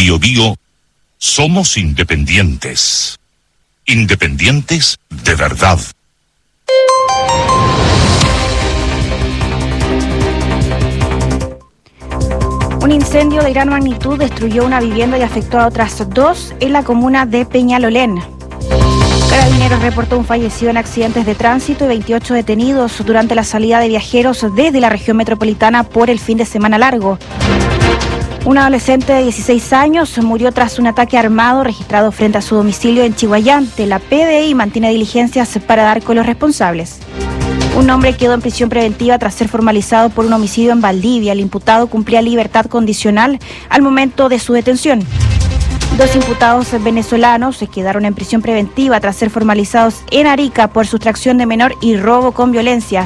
Biobío somos independientes. Independientes de verdad. Un incendio de gran magnitud destruyó una vivienda y afectó a otras dos en la comuna de Peñalolén. Carabineros reportó un fallecido en accidentes de tránsito y 28 detenidos durante la salida de viajeros desde la región metropolitana por el fin de semana largo. Un adolescente de 16 años murió tras un ataque armado registrado frente a su domicilio en Chiguayante. La PDI mantiene diligencias para dar con los responsables. Un hombre quedó en prisión preventiva tras ser formalizado por un homicidio en Valdivia. El imputado cumplía libertad condicional al momento de su detención. Dos imputados venezolanos se quedaron en prisión preventiva tras ser formalizados en Arica por sustracción de menor y robo con violencia.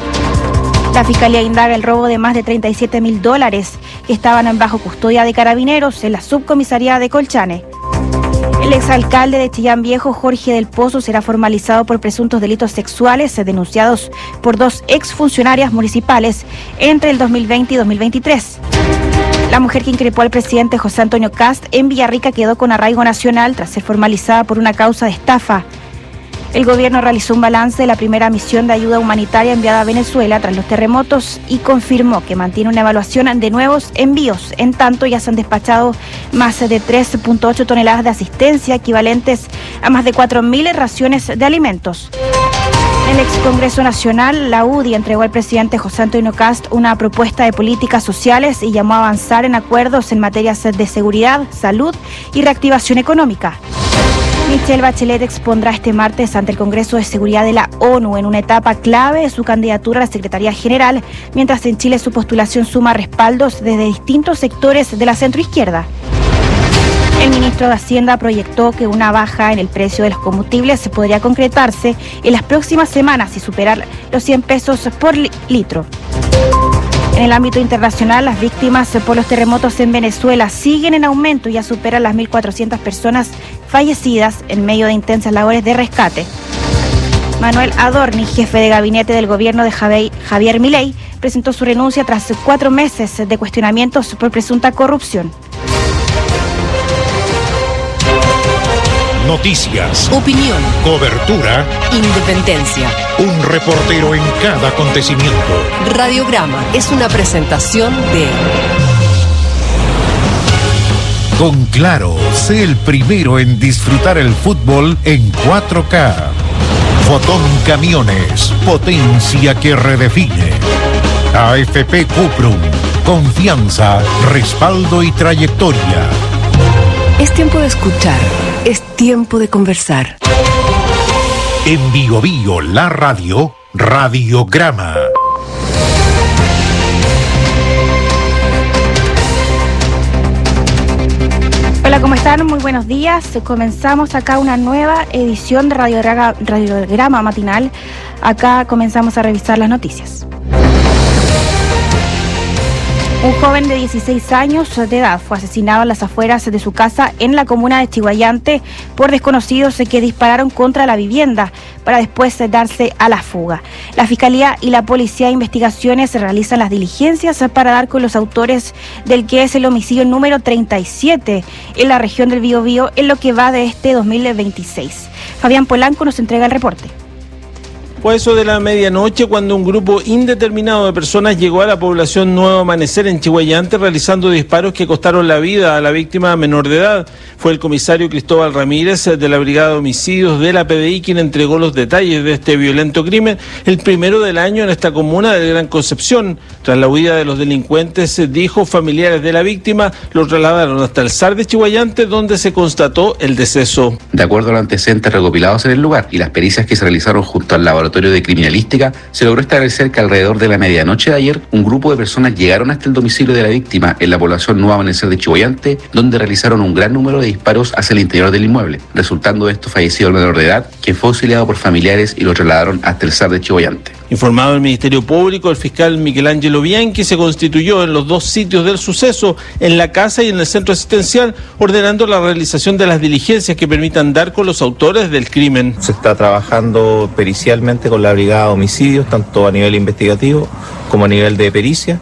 La Fiscalía indaga el robo de más de $37.000 que estaban bajo custodia de Carabineros en la subcomisaría de Colchane. El exalcalde de Chillán Viejo, Jorge del Pozo, será formalizado por presuntos delitos sexuales denunciados por dos exfuncionarias municipales entre el 2020 y 2023. La mujer que increpó al presidente José Antonio Kast en Villarrica quedó con arraigo nacional tras ser formalizada por una causa de estafa. El gobierno realizó un balance de la primera misión de ayuda humanitaria enviada a Venezuela tras los terremotos y confirmó que mantiene una evaluación de nuevos envíos. En tanto, ya se han despachado más de 3.8 toneladas de asistencia, equivalentes a más de 4.000 raciones de alimentos. En el ex Congreso Nacional, la UDI entregó al presidente José Antonio Kast una propuesta de políticas sociales y llamó a avanzar en acuerdos en materias de seguridad, salud y reactivación económica. Michelle Bachelet expondrá este martes ante el Congreso de Seguridad de la ONU en una etapa clave de su candidatura a la Secretaría General, mientras en Chile su postulación suma respaldos desde distintos sectores de la centroizquierda. El ministro de Hacienda proyectó que una baja en el precio de los combustibles se podría concretarse en las próximas semanas y superar los 100 pesos por litro. En el ámbito internacional, las víctimas por los terremotos en Venezuela siguen en aumento y ya superan las 1.400 personas fallecidas en medio de intensas labores de rescate. Manuel Adorni, jefe de gabinete del gobierno de Javier Milei, presentó su renuncia tras 4 meses de cuestionamientos por presunta corrupción. Noticias, opinión, cobertura, independencia. Un reportero en cada acontecimiento. Radiograma es una presentación de... Con Claro, sé el primero en disfrutar el fútbol en 4K. Fotón Camiones, potencia que redefine. AFP Cuprum, confianza, respaldo y trayectoria. Es tiempo de escuchar, es tiempo de conversar. En Biobío, la radio, Radiograma. Hola, ¿cómo están? Muy buenos días. Comenzamos acá una nueva edición de Radiograma matinal. Acá comenzamos a revisar las noticias. Un joven de 16 años de edad fue asesinado en las afueras de su casa en la comuna de Chiguayante por desconocidos que dispararon contra la vivienda para después darse a la fuga. La Fiscalía y la Policía de Investigaciones realizan las diligencias para dar con los autores del que es el homicidio número 37 en la región del Biobío en lo que va de este 2026. Fabián Polanco nos entrega el reporte. Fue eso de la medianoche cuando un grupo indeterminado de personas llegó a la población Nuevo Amanecer en Chiguayante realizando disparos que costaron la vida a la víctima menor de edad. Fue el comisario Cristóbal Ramírez de la Brigada de Homicidios de la PDI quien entregó los detalles de este violento crimen, el primero del año en esta comuna de Gran Concepción. Tras la huida de los delincuentes, dijo, familiares de la víctima los trasladaron hasta el SAR de Chiguayante donde se constató el deceso. De acuerdo a los antecedentes recopilados en el lugar y las pericias que se realizaron junto al laboratorio de criminalística, se logró establecer que alrededor de la medianoche de ayer, un grupo de personas llegaron hasta el domicilio de la víctima en la población Nuevo Amanecer de Chiguayante, donde realizaron un gran número de disparos hacia el interior del inmueble, resultando de esto fallecido el menor de edad, quien fue auxiliado por familiares y lo trasladaron hasta el SAR de Chiguayante. Informado el Ministerio Público, el fiscal Miguel Ángelo Bianchi se constituyó en los dos sitios del suceso, en la casa y en el centro asistencial, ordenando la realización de las diligencias que permitan dar con los autores del crimen. Se está trabajando pericialmente con la Brigada de Homicidios, tanto a nivel investigativo como a nivel de pericia,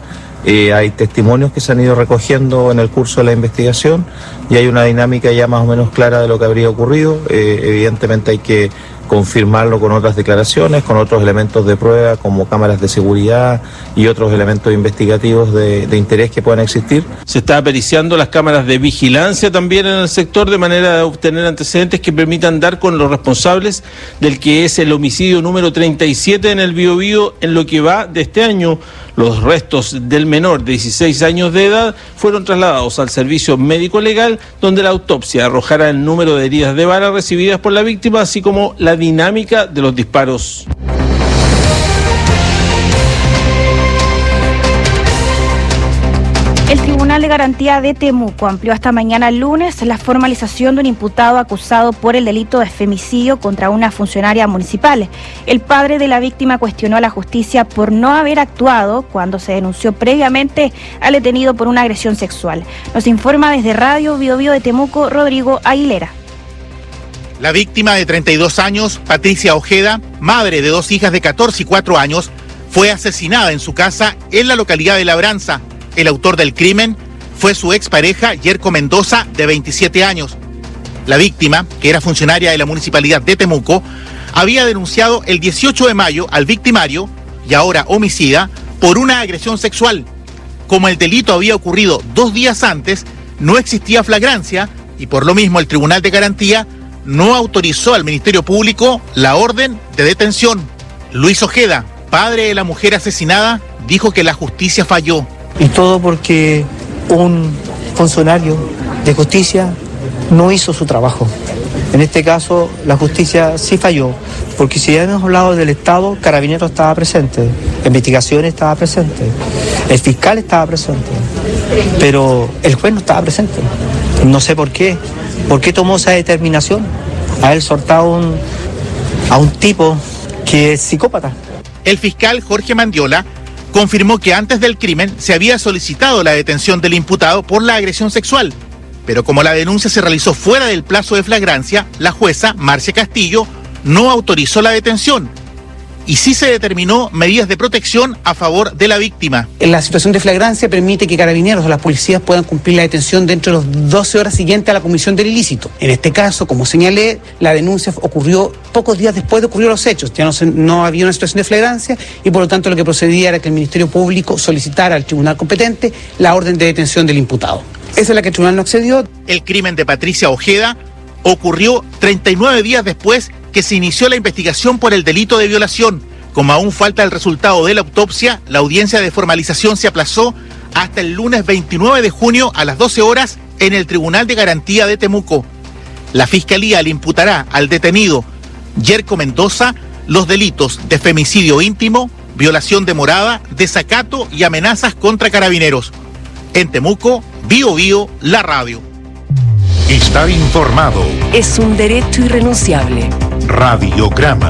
Hay testimonios que se han ido recogiendo en el curso de la investigación y hay una dinámica ya más o menos clara de lo que habría ocurrido. Evidentemente hay que confirmarlo con otras declaraciones, con otros elementos de prueba como cámaras de seguridad y otros elementos investigativos de interés que puedan existir. Se está periciando las cámaras de vigilancia también en el sector de manera de obtener antecedentes que permitan dar con los responsables del que es el homicidio número 37 en el Biobío en lo que va de este año. Los restos del menor de 16 años de edad fueron trasladados al servicio médico legal, donde la autopsia arrojará el número de heridas de bala recibidas por la víctima, así como la dinámica de los disparos. El Tribunal de Garantía de Temuco amplió hasta mañana lunes la formalización de un imputado acusado por el delito de femicidio contra una funcionaria municipal. El padre de la víctima cuestionó a la justicia por no haber actuado cuando se denunció previamente al detenido por una agresión sexual. Nos informa desde Radio Biobío de Temuco, Rodrigo Aguilera. La víctima de 32 años, Patricia Ojeda, madre de 2 hijas de 14 y 4 años, fue asesinada en su casa en la localidad de Labranza. El autor del crimen fue su expareja, Yerko Mendoza, de 27 años. La víctima, que era funcionaria de la municipalidad de Temuco, había denunciado el 18 de mayo al victimario, y ahora homicida, por una agresión sexual. Como el delito había ocurrido 2 días antes, no existía flagrancia y por lo mismo el Tribunal de Garantía no autorizó al Ministerio Público la orden de detención. Luis Ojeda, padre de la mujer asesinada, dijo que la justicia falló. Y todo porque un funcionario de justicia no hizo su trabajo. En este caso, la justicia sí falló, porque si ya hemos hablado del Estado, Carabineros estaba presente, Investigaciones estaba presente, el fiscal estaba presente, pero el juez no estaba presente. No sé por qué tomó esa determinación, haber soltado a un tipo que es psicópata. El fiscal Jorge Mandiola confirmó que antes del crimen se había solicitado la detención del imputado por la agresión sexual, pero como la denuncia se realizó fuera del plazo de flagrancia, la jueza Marcia Castillo no autorizó la detención y sí se determinó medidas de protección a favor de la víctima. La situación de flagrancia permite que Carabineros o las policías puedan cumplir la detención dentro de las 12 horas siguientes a la comisión del ilícito. En este caso, como señalé, la denuncia ocurrió pocos días después de ocurrir los hechos. Ya no había una situación de flagrancia y por lo tanto lo que procedía era que el Ministerio Público solicitara al tribunal competente la orden de detención del imputado. Esa es la que el tribunal no accedió. El crimen de Patricia Ojeda ocurrió 39 días después que se inició la investigación por el delito de violación. Como aún falta el resultado de la autopsia, la audiencia de formalización se aplazó hasta el lunes 29 de junio a las 12 horas en el Tribunal de Garantía de Temuco. La Fiscalía le imputará al detenido Yerko Mendoza los delitos de femicidio íntimo, violación de morada, desacato y amenazas contra Carabineros. En Temuco, Biobío, la radio. Estar informado. Es un derecho irrenunciable. Radiograma.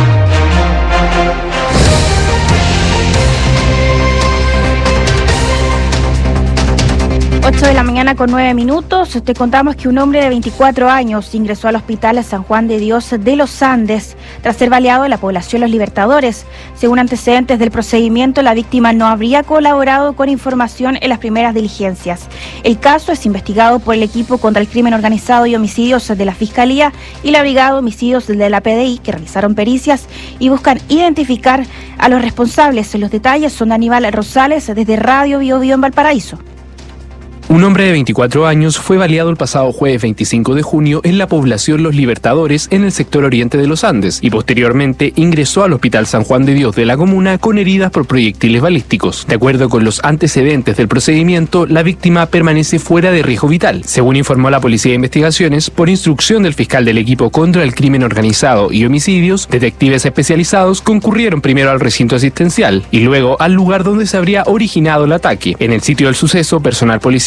8 de la mañana con 9 minutos. Te contamos que un hombre de 24 años ingresó al hospital San Juan de Dios de los Andes tras ser baleado en la población Los Libertadores. Según antecedentes del procedimiento, la víctima no habría colaborado con información en las primeras diligencias. El caso es investigado por el equipo contra el crimen organizado y homicidios de la Fiscalía y la Brigada de Homicidios de la PDI, que realizaron pericias y buscan identificar a los responsables. Los detalles son de Aníbal Rosales desde Radio Biobío en Valparaíso. Un hombre de 24 años fue baleado el pasado jueves 25 de junio en la población Los Libertadores en el sector oriente de los Andes y posteriormente ingresó al Hospital San Juan de Dios de la comuna con heridas por proyectiles balísticos. De acuerdo con los antecedentes del procedimiento, la víctima permanece fuera de riesgo vital. Según informó la Policía de Investigaciones, por instrucción del fiscal del equipo contra el crimen organizado y homicidios, detectives especializados concurrieron primero al recinto asistencial y luego al lugar donde se habría originado el ataque. En el sitio del suceso, personal policial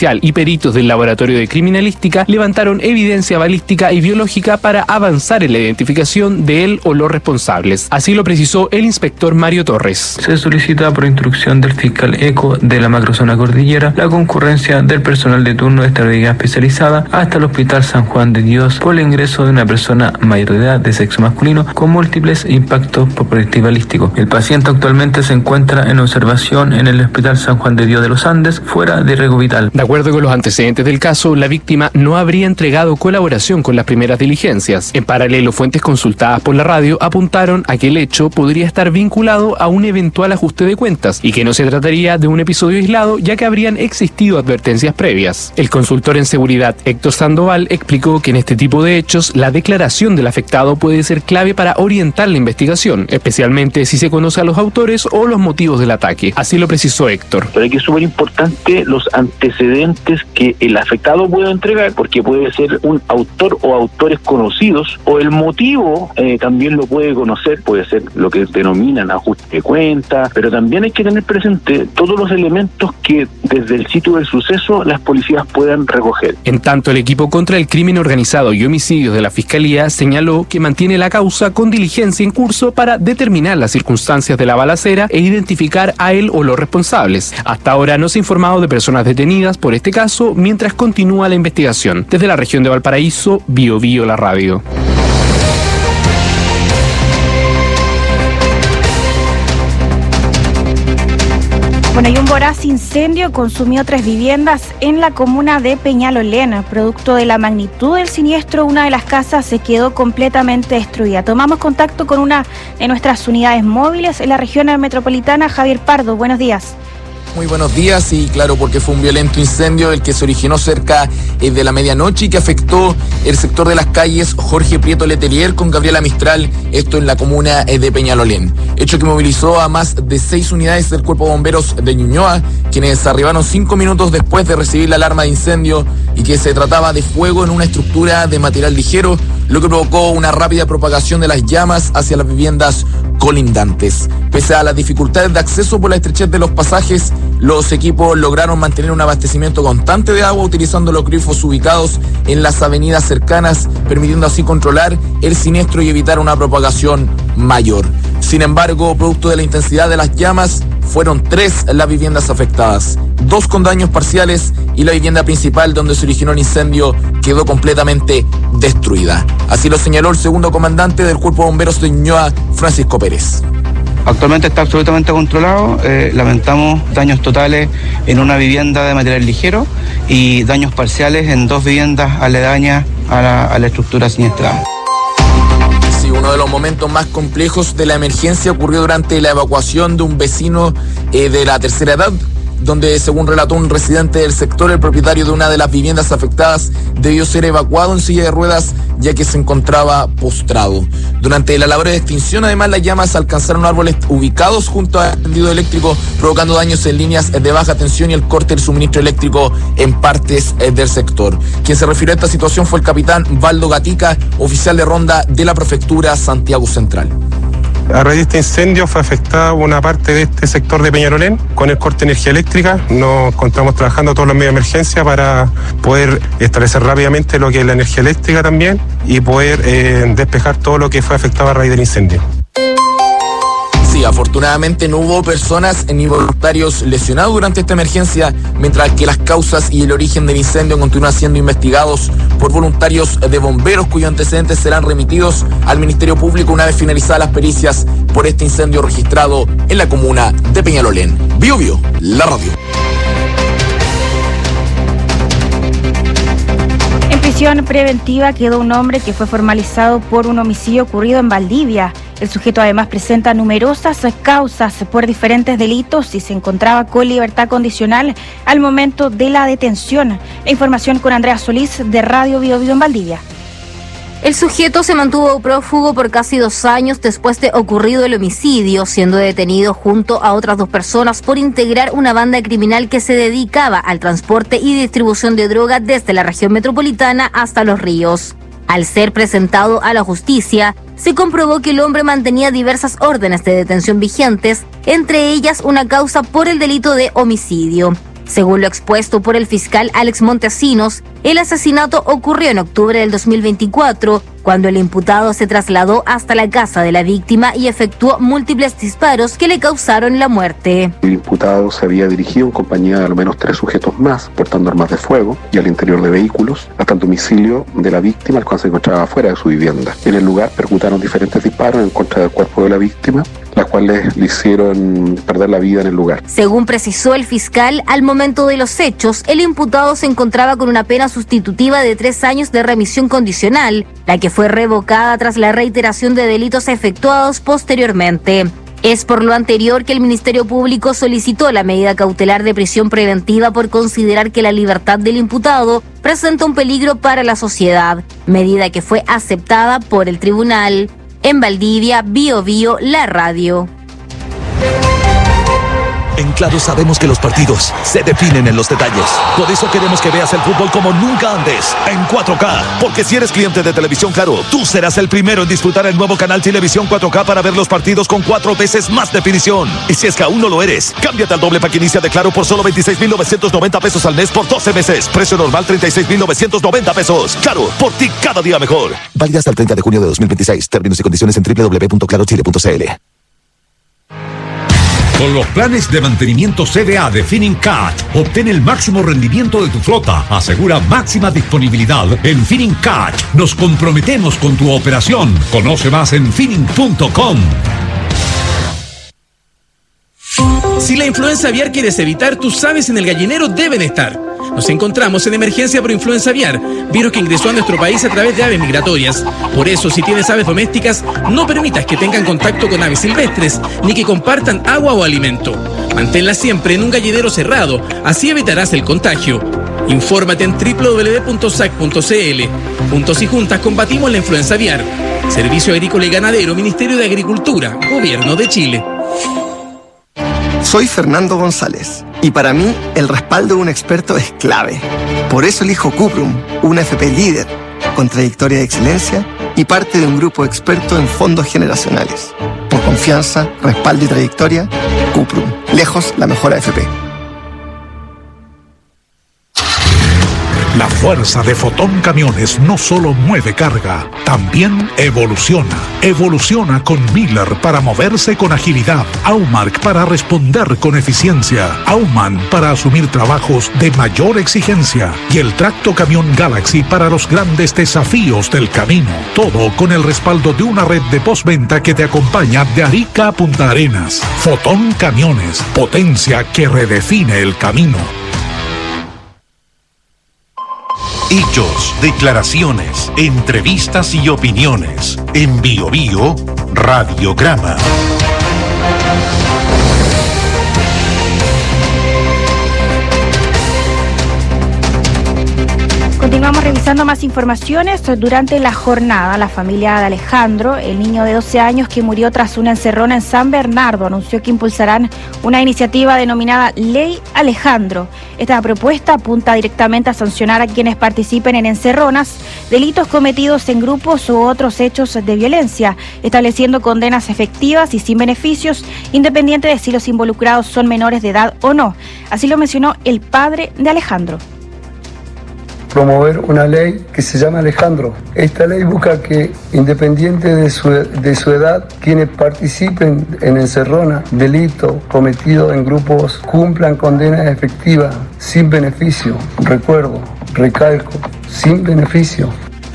policial y peritos del Laboratorio de Criminalística levantaron evidencia balística y biológica para avanzar en la identificación de él o los responsables. Así lo precisó el inspector Mario Torres. Se solicita por instrucción del fiscal ECO de la macrozona cordillera la concurrencia del personal de turno de esta brigada especializada hasta el Hospital San Juan de Dios por el ingreso de una persona mayor de edad de sexo masculino con múltiples impactos por proyectil balístico. El paciente actualmente se encuentra en observación en el Hospital San Juan de Dios de los Andes, fuera de riesgo vital. De acuerdo con los antecedentes del caso, la víctima no habría entregado colaboración con las primeras diligencias. En paralelo, fuentes consultadas por la radio apuntaron a que el hecho podría estar vinculado a un eventual ajuste de cuentas y que no se trataría de un episodio aislado, ya que habrían existido advertencias previas. El consultor en seguridad Héctor Sandoval explicó que en este tipo de hechos la declaración del afectado puede ser clave para orientar la investigación, especialmente si se conoce a los autores o los motivos del ataque. Así lo precisó Héctor. Pero aquí es súper importante los antecedentes que el afectado puede entregar, porque puede ser un autor o autores conocidos, o el motivo también lo puede conocer, puede ser lo que denominan ajuste de cuenta, pero también hay que tener presente todos los elementos que desde el sitio del suceso las policías puedan recoger. En tanto, el equipo contra el crimen organizado y homicidios de la Fiscalía señaló que mantiene la causa con diligencia en curso para determinar las circunstancias de la balacera e identificar a él o los responsables. Hasta ahora no se ha informado de personas detenidas por este caso mientras continúa la investigación. Desde la región de Valparaíso, Bio Bio la radio. Bueno, y un voraz incendio consumió 3 viviendas en la comuna de Peñalolén. Producto de la magnitud del siniestro, una de las casas se quedó completamente destruida. Tomamos contacto con una de nuestras unidades móviles en la región metropolitana. Javier Pardo, buenos días. Muy buenos días, y claro, porque fue un violento incendio el que se originó cerca de la medianoche y que afectó el sector de las calles Jorge Prieto Letelier con Gabriela Mistral, esto en la comuna de Peñalolén. Hecho que movilizó a más de 6 unidades del Cuerpo de Bomberos de Ñuñoa, quienes arribaron 5 minutos después de recibir la alarma de incendio y que se trataba de fuego en una estructura de material ligero, lo que provocó una rápida propagación de las llamas hacia las viviendas colindantes. Pese a las dificultades de acceso por la estrechez de los pasajes, los equipos lograron mantener un abastecimiento constante de agua utilizando los grifos ubicados en las avenidas cercanas, permitiendo así controlar el siniestro y evitar una propagación mayor. Sin embargo, producto de la intensidad de las llamas, fueron 3 las viviendas afectadas, 2 con daños parciales y la vivienda principal donde se originó el incendio quedó completamente destruida. Así lo señaló el segundo comandante del Cuerpo de Bomberos de Ñuñoa, Francisco Pérez. Actualmente está absolutamente controlado. Lamentamos daños totales en una vivienda de material ligero y daños parciales en 2 viviendas aledañas a la estructura siniestrada. Sí, uno de los momentos más complejos de la emergencia ocurrió durante la evacuación de un vecino de la tercera edad, donde, según relató un residente del sector, el propietario de una de las viviendas afectadas debió ser evacuado en silla de ruedas ya que se encontraba postrado. Durante la labor de extinción, además, las llamas alcanzaron árboles ubicados junto al tendido eléctrico, provocando daños en líneas de baja tensión y el corte del suministro eléctrico en partes del sector. Quien se refirió a esta situación fue el capitán Valdo Gatica, oficial de ronda de la prefectura Santiago Central. A raíz de este incendio fue afectada una parte de este sector de Peñalolén con el corte de energía eléctrica. Nos encontramos trabajando todos los medios de emergencia para poder establecer rápidamente lo que es la energía eléctrica también y poder despejar todo lo que fue afectado a raíz del incendio. Sí, afortunadamente no hubo personas ni voluntarios lesionados durante esta emergencia, mientras que las causas y el origen del incendio continúan siendo investigados por voluntarios de bomberos cuyos antecedentes serán remitidos al Ministerio Público una vez finalizadas las pericias por este incendio registrado en la comuna de Peñalolén. Bio Bio, la radio. En prisión preventiva quedó un hombre que fue formalizado por un homicidio ocurrido en Valdivia. El sujeto además presenta numerosas causas por diferentes delitos y se encontraba con libertad condicional al momento de la detención. La información con Andrea Solís de Radio Bio Bio en Valdivia. El sujeto se mantuvo prófugo por casi 2 años después de ocurrido el homicidio, siendo detenido junto a otras 2 personas por integrar una banda criminal que se dedicaba al transporte y distribución de droga desde la región metropolitana hasta Los Ríos. Al ser presentado a la justicia, se comprobó que el hombre mantenía diversas órdenes de detención vigentes, entre ellas una causa por el delito de homicidio. Según lo expuesto por el fiscal Alex Montesinos, el asesinato ocurrió en octubre del 2024, cuando el imputado se trasladó hasta la casa de la víctima y efectuó múltiples disparos que le causaron la muerte. El imputado se había dirigido en compañía de al menos 3 sujetos más, portando armas de fuego y al interior de vehículos, hasta el domicilio de la víctima, el cual se encontraba fuera de su vivienda. En el lugar percutaron diferentes disparos en contra del cuerpo de la víctima, las cuales le hicieron perder la vida en el lugar. Según precisó el fiscal, al momento de los hechos, el imputado se encontraba con una pena sustitutiva de 3 años de remisión condicional, la que fue revocada tras la reiteración de delitos efectuados posteriormente. Es por lo anterior que el Ministerio Público solicitó la medida cautelar de prisión preventiva por considerar que la libertad del imputado presenta un peligro para la sociedad, medida que fue aceptada por el tribunal. En Valdivia, Bio Bio, la radio. En Claro sabemos que los partidos se definen en los detalles. Por eso queremos que veas el fútbol como nunca antes, en 4K. Porque si eres cliente de Televisión Claro, tú serás el primero en disfrutar el nuevo canal Televisión 4K para ver los partidos con 4 veces más definición. Y si es que aún no lo eres, cámbiate al doble pack inicia de Claro por solo 26,990 pesos al mes por 12 meses. Precio normal 36,990 pesos. Claro, por ti cada día mejor. Válida hasta el 30 de junio de 2026. Términos y condiciones en www.clarochile.cl. Con los planes de mantenimiento CDA de Finincat, obtén el máximo rendimiento de tu flota. Asegura máxima disponibilidad. En Finincat nos comprometemos con tu operación. Conoce más en finning.com. Si la influenza aviar quieres evitar, tus aves en el gallinero deben estar. Nos encontramos en emergencia por influenza aviar, virus que ingresó a nuestro país a través de aves migratorias. Por eso, si tienes aves domésticas, no permitas que tengan contacto con aves silvestres, ni que compartan agua o alimento. Manténlas siempre en un gallinero cerrado, así evitarás el contagio. Infórmate en www.sac.cl. Juntos y juntas combatimos la influenza aviar. Servicio Agrícola y Ganadero, Ministerio de Agricultura, Gobierno de Chile. Soy Fernando González y para mí el respaldo de un experto es clave. Por eso elijo Cuprum, una FP líder, con trayectoria de excelencia y parte de un grupo experto en fondos generacionales. Por confianza, respaldo y trayectoria, Cuprum, lejos la mejor AFP. La fuerza de Fotón Camiones no solo mueve carga, también evoluciona. Evoluciona con Miller para moverse con agilidad, Aumark para responder con eficiencia, Aumann para asumir trabajos de mayor exigencia y el Tracto Camión Galaxy para los grandes desafíos del camino. Todo con el respaldo de una red de postventa que te acompaña de Arica a Punta Arenas. Fotón Camiones, potencia que redefine el camino. Hechos, declaraciones, entrevistas y opiniones. En Bio Bio, Radiograma. Continuamos revisando más informaciones. Durante la jornada, la familia de Alejandro, el niño de 12 años que murió tras una encerrona en San Bernardo, anunció que impulsarán una iniciativa denominada Ley Alejandro. Esta propuesta apunta directamente a sancionar a quienes participen en encerronas, delitos cometidos en grupos u otros hechos de violencia, estableciendo condenas efectivas y sin beneficios, independiente de si los involucrados son menores de edad o no. Así lo mencionó el padre de Alejandro. Promover una ley que se llama Alejandro. Esta ley busca que, independiente de su edad, quienes participen en encerrona, delito cometido en grupos, cumplan condenas efectivas, sin beneficio. Recuerdo, recalco, sin beneficio.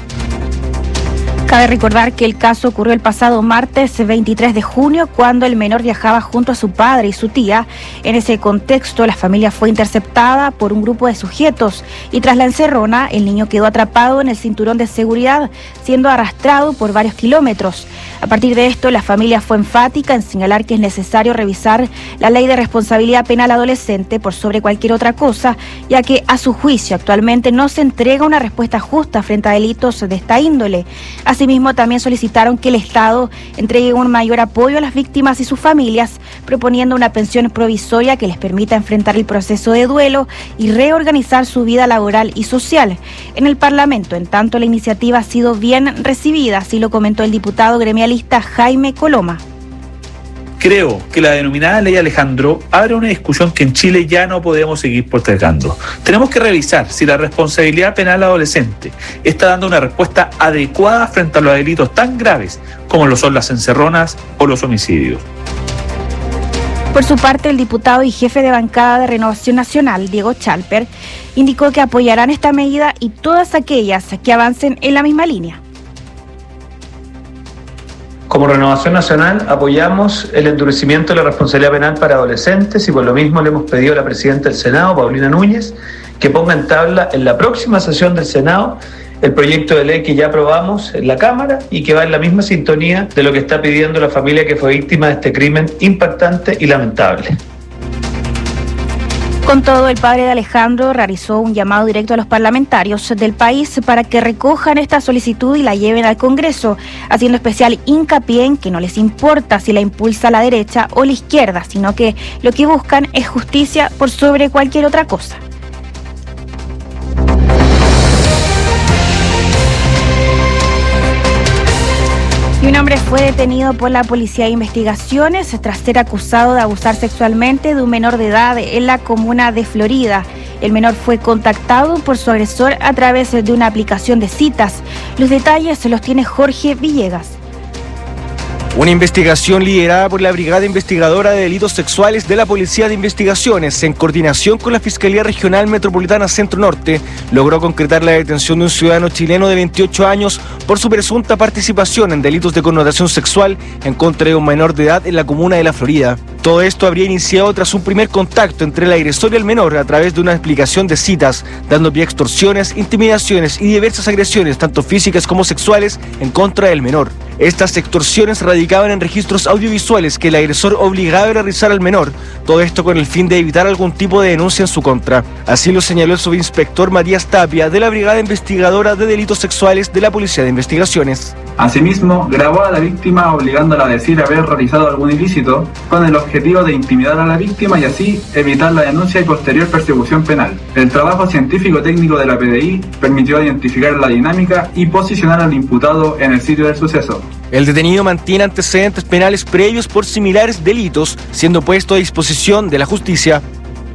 Cabe recordar que el caso ocurrió el pasado martes 23 de junio, cuando el menor viajaba junto a su padre y su tía. En ese contexto, la familia fue interceptada por un grupo de sujetos y tras la encerrona, el niño quedó atrapado en el cinturón de seguridad, siendo arrastrado por varios kilómetros. A partir de esto, la familia fue enfática en señalar que es necesario revisar la ley de responsabilidad penal adolescente por sobre cualquier otra cosa, ya que a su juicio actualmente no se entrega una respuesta justa frente a delitos de esta índole. Asimismo, también solicitaron que el Estado entregue un mayor apoyo a las víctimas y sus familias, proponiendo una pensión provisoria que les permita enfrentar el proceso de duelo y reorganizar su vida laboral y social. En el Parlamento, en tanto, la iniciativa ha sido bien recibida, así lo comentó el diputado gremialista Jaime Coloma. Creo que la denominada Ley Alejandro abre una discusión que en Chile ya no podemos seguir postergando. Tenemos que revisar si la responsabilidad penal adolescente está dando una respuesta adecuada frente a los delitos tan graves como lo son las encerronas o los homicidios. Por su parte, el diputado y jefe de bancada de Renovación Nacional, Diego Chalper, indicó que apoyarán esta medida y todas aquellas que avancen en la misma línea. Como Renovación Nacional apoyamos el endurecimiento de la responsabilidad penal para adolescentes y por lo mismo le hemos pedido a la presidenta del Senado, Paulina Núñez, que ponga en tabla en la próxima sesión del Senado el proyecto de ley que ya aprobamos en la Cámara y que va en la misma sintonía de lo que está pidiendo la familia que fue víctima de este crimen impactante y lamentable. Con todo, el padre de Alejandro realizó un llamado directo a los parlamentarios del país para que recojan esta solicitud y la lleven al Congreso, haciendo especial hincapié en que no les importa si la impulsa la derecha o la izquierda, sino que lo que buscan es justicia por sobre cualquier otra cosa. Y un hombre fue detenido por la Policía de Investigaciones tras ser acusado de abusar sexualmente de un menor de edad en la comuna de Florida. El menor fue contactado por su agresor a través de una aplicación de citas. Los detalles los tiene Jorge Villegas. Una investigación liderada por la Brigada Investigadora de Delitos Sexuales de la Policía de Investigaciones, en coordinación con la Fiscalía Regional Metropolitana Centro Norte, logró concretar la detención de un ciudadano chileno de 28 años por su presunta participación en delitos de connotación sexual en contra de un menor de edad en la comuna de La Florida. Todo esto habría iniciado tras un primer contacto entre el agresor y el menor a través de una explicación de citas, dando pie a extorsiones, intimidaciones y diversas agresiones, tanto físicas como sexuales, en contra del menor. Estas extorsiones radicaban en registros audiovisuales que el agresor obligaba a realizar al menor, todo esto con el fin de evitar algún tipo de denuncia en su contra. Así lo señaló el subinspector Matías Tapia, de la Brigada Investigadora de Delitos Sexuales de la Policía de Investigaciones. Asimismo, grabó a la víctima obligándola a decir haber realizado algún ilícito con el objetivo de intimidar a la víctima y así evitar la denuncia y posterior persecución penal. El trabajo científico-técnico de la PDI permitió identificar la dinámica y posicionar al imputado en el sitio del suceso. El detenido mantiene antecedentes penales previos por similares delitos, siendo puesto a disposición de la justicia.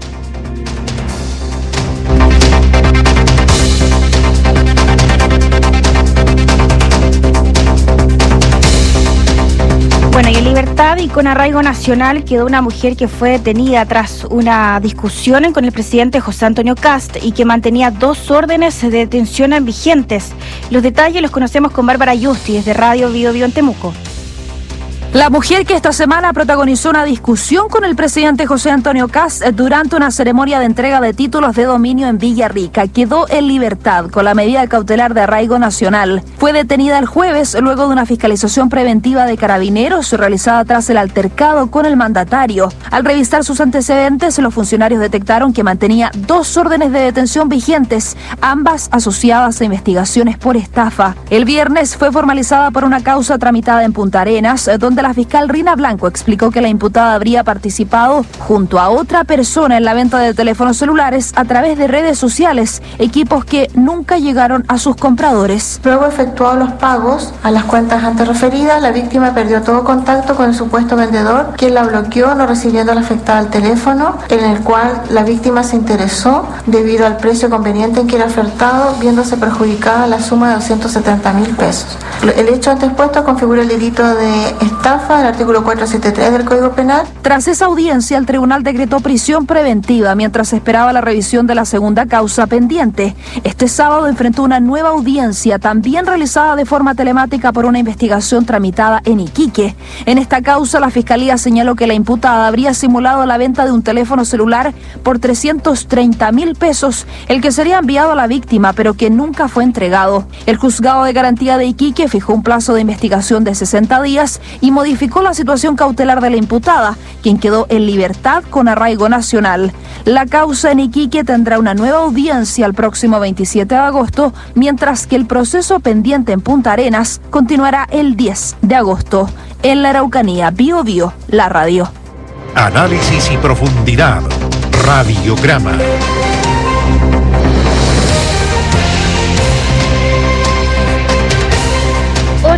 Bueno, y en libertad y con arraigo nacional quedó una mujer que fue detenida tras una discusión con el presidente José Antonio Kast y que mantenía 2 órdenes de detención vigentes. Los detalles los conocemos con Bárbara Yusti desde Radio Bio Bio en Temuco. La mujer que esta semana protagonizó una discusión con el presidente José Antonio Kast durante una ceremonia de entrega de títulos de dominio en Villarrica quedó en libertad con la medida cautelar de arraigo nacional. Fue detenida el jueves luego de una fiscalización preventiva de Carabineros realizada tras el altercado con el mandatario. Al revisar sus antecedentes, los funcionarios detectaron que mantenía 2 órdenes de detención vigentes, ambas asociadas a investigaciones por estafa. El viernes fue formalizada por una causa tramitada en Punta Arenas, donde la fiscal Rina Blanco explicó que la imputada habría participado junto a otra persona en la venta de teléfonos celulares a través de redes sociales, equipos que nunca llegaron a sus compradores. Luego efectuados los pagos a las cuentas antes referidas, la víctima perdió todo contacto con el supuesto vendedor, quien la bloqueó, no recibiendo a la afectada el teléfono, en el cual la víctima se interesó debido al precio conveniente en que era ofertado, viéndose perjudicada la suma de 270.000 pesos. El hecho antes puesto configura el delito de estafa del artículo 473 del Código Penal. Tras esa audiencia, el tribunal decretó prisión preventiva mientras esperaba la revisión de la segunda causa pendiente. Este sábado enfrentó una nueva audiencia, también realizada de forma telemática por una investigación tramitada en Iquique. En esta causa, la Fiscalía señaló que la imputada habría simulado la venta de un teléfono celular por 330.000 pesos, el que sería enviado a la víctima, pero que nunca fue entregado. El juzgado de garantía de Iquique fijó un plazo de investigación de 60 días y modificó la situación cautelar de la imputada, quien quedó en libertad con arraigo nacional. La causa en Iquique tendrá una nueva audiencia el próximo 27 de agosto, mientras que el proceso pendiente en Punta Arenas continuará el 10 de agosto. En la Araucanía, Bio Bio, la radio. Análisis y profundidad. Radiograma.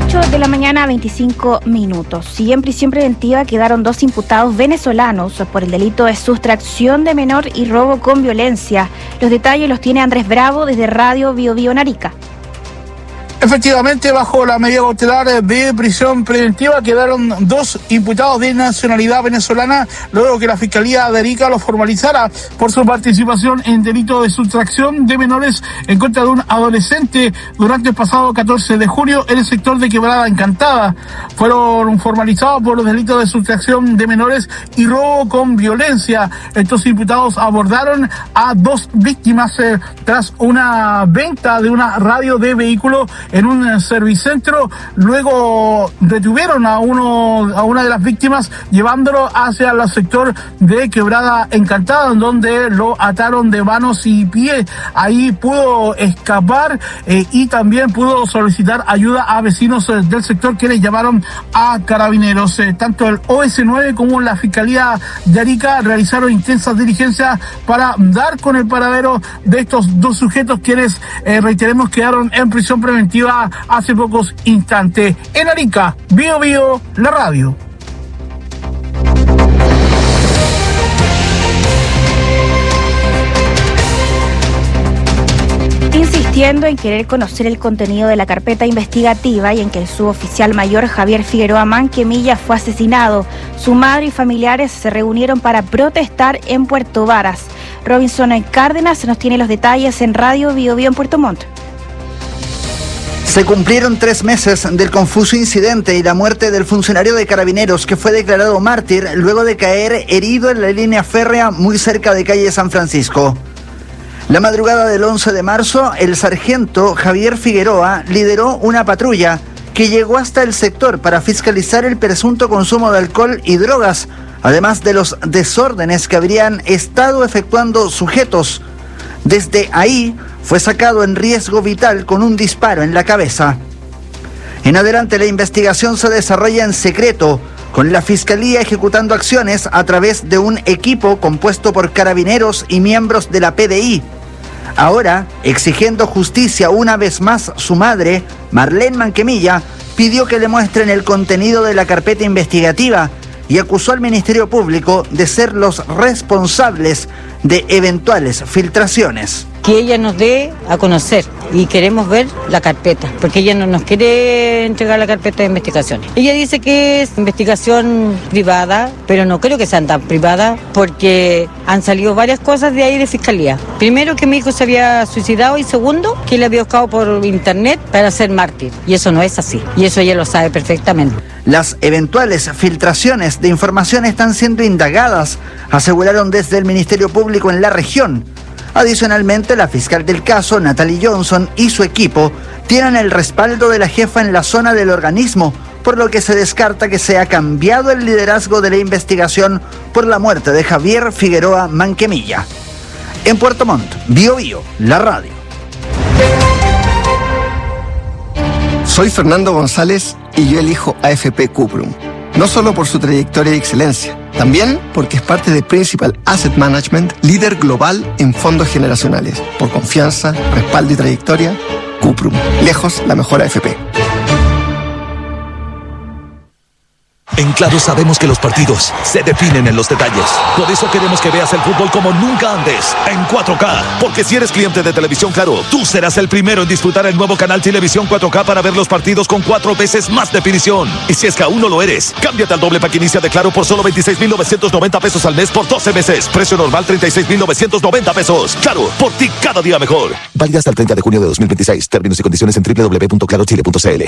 8 de la mañana, 25 minutos. Y en prisión preventiva quedaron 2 imputados venezolanos por el delito de sustracción de menor y robo con violencia. Los detalles los tiene Andrés Bravo desde Radio Bio Bio Arica. Efectivamente, bajo la medida cautelar de prisión preventiva quedaron 2 imputados de nacionalidad venezolana, luego que la Fiscalía de Arica los formalizara por su participación en delito de sustracción de menores en contra de un adolescente durante el pasado 14 de junio en el sector de Quebrada Encantada. Fueron formalizados por los delitos de sustracción de menores y robo con violencia. Estos imputados abordaron a 2 víctimas tras una venta de una radio de vehículo en un servicentro. Luego detuvieron a una de las víctimas llevándolo hacia el sector de Quebrada Encantada, donde lo ataron de manos y pies. Ahí pudo escapar y también pudo solicitar ayuda a vecinos del sector, quienes llamaron a carabineros. Tanto el OS9 como la Fiscalía de Arica realizaron intensas diligencias para dar con el paradero de estos 2 sujetos, quienes, reiteremos, quedaron en prisión preventiva hace pocos instantes. En Arica, Bio Bio, la radio. Insistiendo en querer conocer el contenido de la carpeta investigativa y en que el suboficial mayor Javier Figueroa Manquemilla fue asesinado, su madre y familiares se reunieron para protestar en Puerto Varas. Robinson Cárdenas nos tiene los detalles en Radio Bio Bio en Puerto Montt. Se cumplieron 3 meses del confuso incidente y la muerte del funcionario de Carabineros que fue declarado mártir luego de caer herido en la línea férrea muy cerca de calle San Francisco. La madrugada del 11 de marzo, el sargento Javier Figueroa lideró una patrulla que llegó hasta el sector para fiscalizar el presunto consumo de alcohol y drogas, además de los desórdenes que habrían estado efectuando sujetos. Desde ahí fue sacado en riesgo vital con un disparo en la cabeza. En adelante, la investigación se desarrolla en secreto, con la Fiscalía ejecutando acciones a través de un equipo compuesto por carabineros y miembros de la PDI. Ahora, exigiendo justicia una vez más, su madre, Marlene Manquemilla, pidió que le muestren el contenido de la carpeta investigativa y acusó al Ministerio Público de ser los responsables de eventuales filtraciones. Que ella nos dé a conocer y queremos ver la carpeta, porque ella no nos quiere entregar la carpeta de investigación. Ella dice que es investigación privada, pero no creo que sean tan privadas, porque han salido varias cosas de ahí de fiscalía. Primero, que mi hijo se había suicidado, y segundo, que le había buscado por internet para ser mártir, y eso no es así, y eso ella lo sabe perfectamente. Las eventuales filtraciones de información están siendo indagadas, aseguraron desde el Ministerio Público en la región. Adicionalmente, la fiscal del caso, Natalie Johnson, y su equipo tienen el respaldo de la jefa en la zona del organismo, por lo que se descarta que se ha cambiado el liderazgo de la investigación por la muerte de Javier Figueroa Manquemilla. En Puerto Montt, Bio Bio, la radio. Soy Fernando González y yo elijo AFP Cuprum. No solo por su trayectoria y excelencia, también porque es parte de Principal Asset Management, líder global en fondos generacionales. Por confianza, respaldo y trayectoria, Cuprum. Lejos la mejor AFP. En Claro sabemos que los partidos se definen en los detalles. Por eso queremos que veas el fútbol como nunca antes, en 4K. Porque si eres cliente de Televisión Claro, tú serás el primero en disfrutar el nuevo canal Televisión 4K para ver los partidos con 4 veces más definición. Y si es que aún no lo eres, cámbiate al doble pack inicia de Claro por solo 26,990 pesos al mes por 12 meses. Precio normal 36,990 pesos. Claro, por ti cada día mejor. Válida hasta el 30 de junio de 2026. Términos y condiciones en www.clarochile.cl.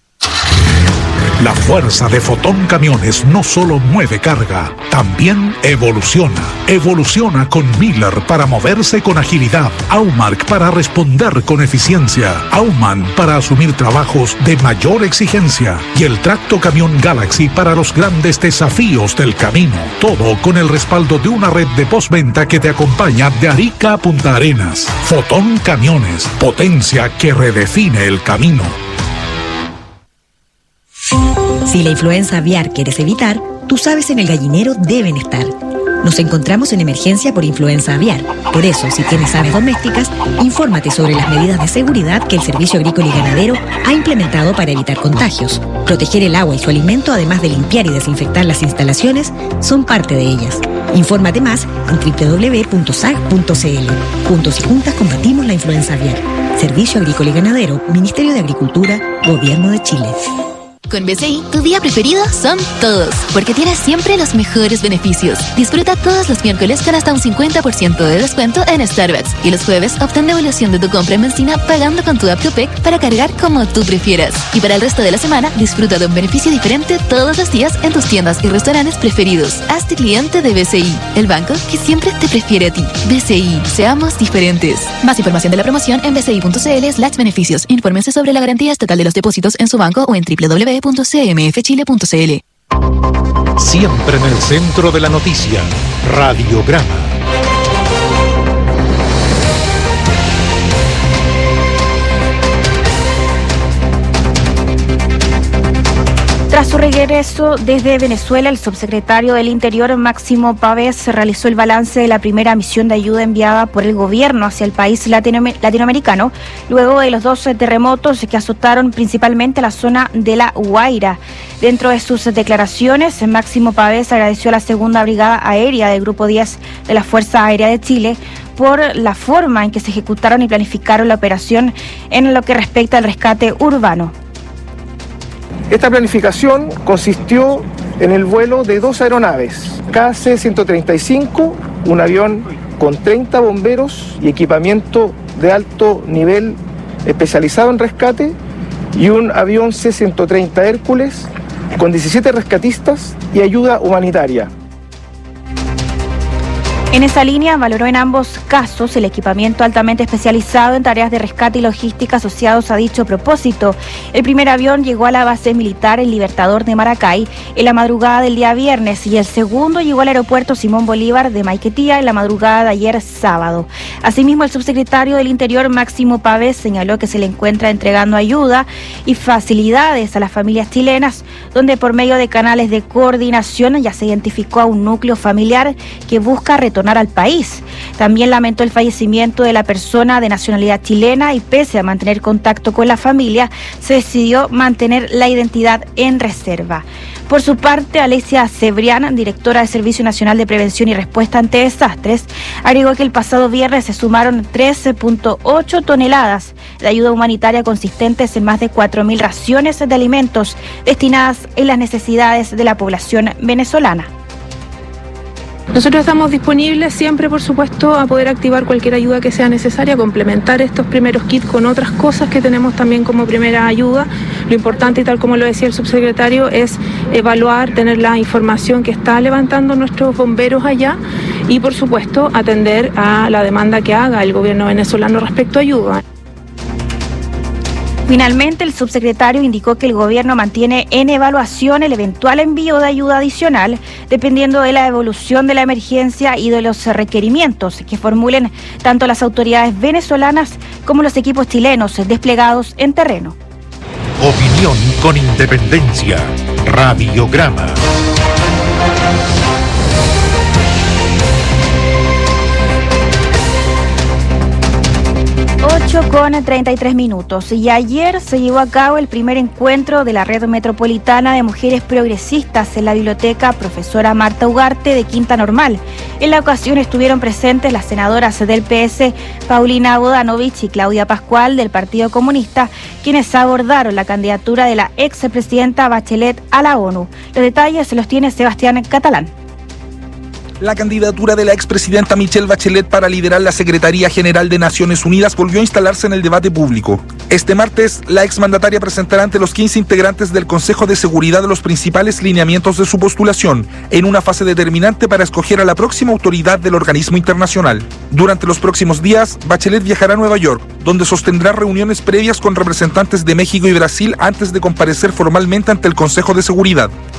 La fuerza de Fotón Camiones no solo mueve carga, también evoluciona. Evoluciona con Miller para moverse con agilidad, Aumark para responder con eficiencia, Aumann para asumir trabajos de mayor exigencia y el Tracto Camión Galaxy para los grandes desafíos del camino. Todo con el respaldo de una red de postventa que te acompaña de Arica a Punta Arenas. Fotón Camiones, potencia que redefine el camino. Si la influenza aviar quieres evitar, tus aves en el gallinero deben estar. Nos encontramos en emergencia por influenza aviar. Por eso, si tienes aves domésticas, infórmate sobre las medidas de seguridad que el Servicio Agrícola y Ganadero ha implementado para evitar contagios. Proteger el agua y su alimento, además de limpiar y desinfectar las instalaciones, son parte de ellas. Infórmate más en www.sag.cl. Juntos y juntas combatimos la influenza aviar. Servicio Agrícola y Ganadero, Ministerio de Agricultura, Gobierno de Chile. Con BCI, tu día preferido son todos, porque tienes siempre los mejores beneficios. Disfruta todos los miércoles con hasta un 50% de descuento en Starbucks. Y los jueves, obtén devolución de tu compra en benzina pagando con tu app Copec para cargar como tú prefieras. Y para el resto de la semana, disfruta de un beneficio diferente todos los días en tus tiendas y restaurantes preferidos. Hazte cliente de BCI, el banco que siempre te prefiere a ti. BCI, seamos diferentes. Más información de la promoción en bci.cl/beneficios. Infórmense sobre la garantía estatal de los depósitos en su banco o en www.cmfchile.cl. Siempre en el centro de la noticia, Radiograma. Tras su regreso desde Venezuela, el subsecretario del Interior, Máximo Pavés, realizó el balance de la primera misión de ayuda enviada por el gobierno hacia el país latinoamericano, luego de los 2 terremotos que azotaron principalmente la zona de La Guaira. Dentro de sus declaraciones, Máximo Pavés agradeció a la Segunda Brigada Aérea del Grupo 10 de la Fuerza Aérea de Chile por la forma en que se ejecutaron y planificaron la operación en lo que respecta al rescate urbano. Esta planificación consistió en el vuelo de 2 aeronaves, KC-135, un avión con 30 bomberos y equipamiento de alto nivel especializado en rescate, y un avión C-130 Hércules con 17 rescatistas y ayuda humanitaria. En esa línea, valoró en ambos casos el equipamiento altamente especializado en tareas de rescate y logística asociados a dicho propósito. El primer avión llegó a la base militar El Libertador de Maracay en la madrugada del día viernes y el segundo llegó al aeropuerto Simón Bolívar de Maiquetía en la madrugada de ayer sábado. Asimismo, el subsecretario del Interior, Máximo Pavés, señaló que se le encuentra entregando ayuda y facilidades a las familias chilenas, donde por medio de canales de coordinación ya se identificó a un núcleo familiar que busca retornar al país. También lamentó el fallecimiento de la persona de nacionalidad chilena y pese a mantener contacto con la familia, se decidió mantener la identidad en reserva. Por su parte, Alexia Cebrián, directora del Servicio Nacional de Prevención y Respuesta ante Desastres, agregó que el pasado viernes se sumaron 13.8 toneladas de ayuda humanitaria consistentes en más de 4.000 raciones de alimentos destinadas en las necesidades de la población venezolana. Nosotros estamos disponibles siempre, por supuesto, a poder activar cualquier ayuda que sea necesaria, complementar estos primeros kits con otras cosas que tenemos también como primera ayuda. Lo importante, y tal como lo decía el subsecretario, es evaluar, tener la información que está levantando nuestros bomberos allá y, por supuesto, atender a la demanda que haga el gobierno venezolano respecto a ayuda. Finalmente, el subsecretario indicó que el gobierno mantiene en evaluación el eventual envío de ayuda adicional, dependiendo de la evolución de la emergencia y de los requerimientos que formulen tanto las autoridades venezolanas como los equipos chilenos desplegados en terreno. Opinión con independencia. Radiograma. 8:33. Y ayer se llevó a cabo el primer encuentro de la Red Metropolitana de Mujeres Progresistas en la Biblioteca Profesora Marta Ugarte de Quinta Normal. En la ocasión estuvieron presentes las senadoras del PS, Paulina Bodanovich y Claudia Pascual del Partido Comunista, quienes abordaron la candidatura de la expresidenta Bachelet a la ONU. Los detalles los tiene Sebastián Catalán. La candidatura de la expresidenta Michelle Bachelet para liderar la Secretaría General de Naciones Unidas volvió a instalarse en el debate público. Este martes, la exmandataria presentará ante los 15 integrantes del Consejo de Seguridad los principales lineamientos de su postulación, en una fase determinante para escoger a la próxima autoridad del organismo internacional. Durante los próximos días, Bachelet viajará a Nueva York, donde sostendrá reuniones previas con representantes de México y Brasil antes de comparecer formalmente ante el Consejo de Seguridad.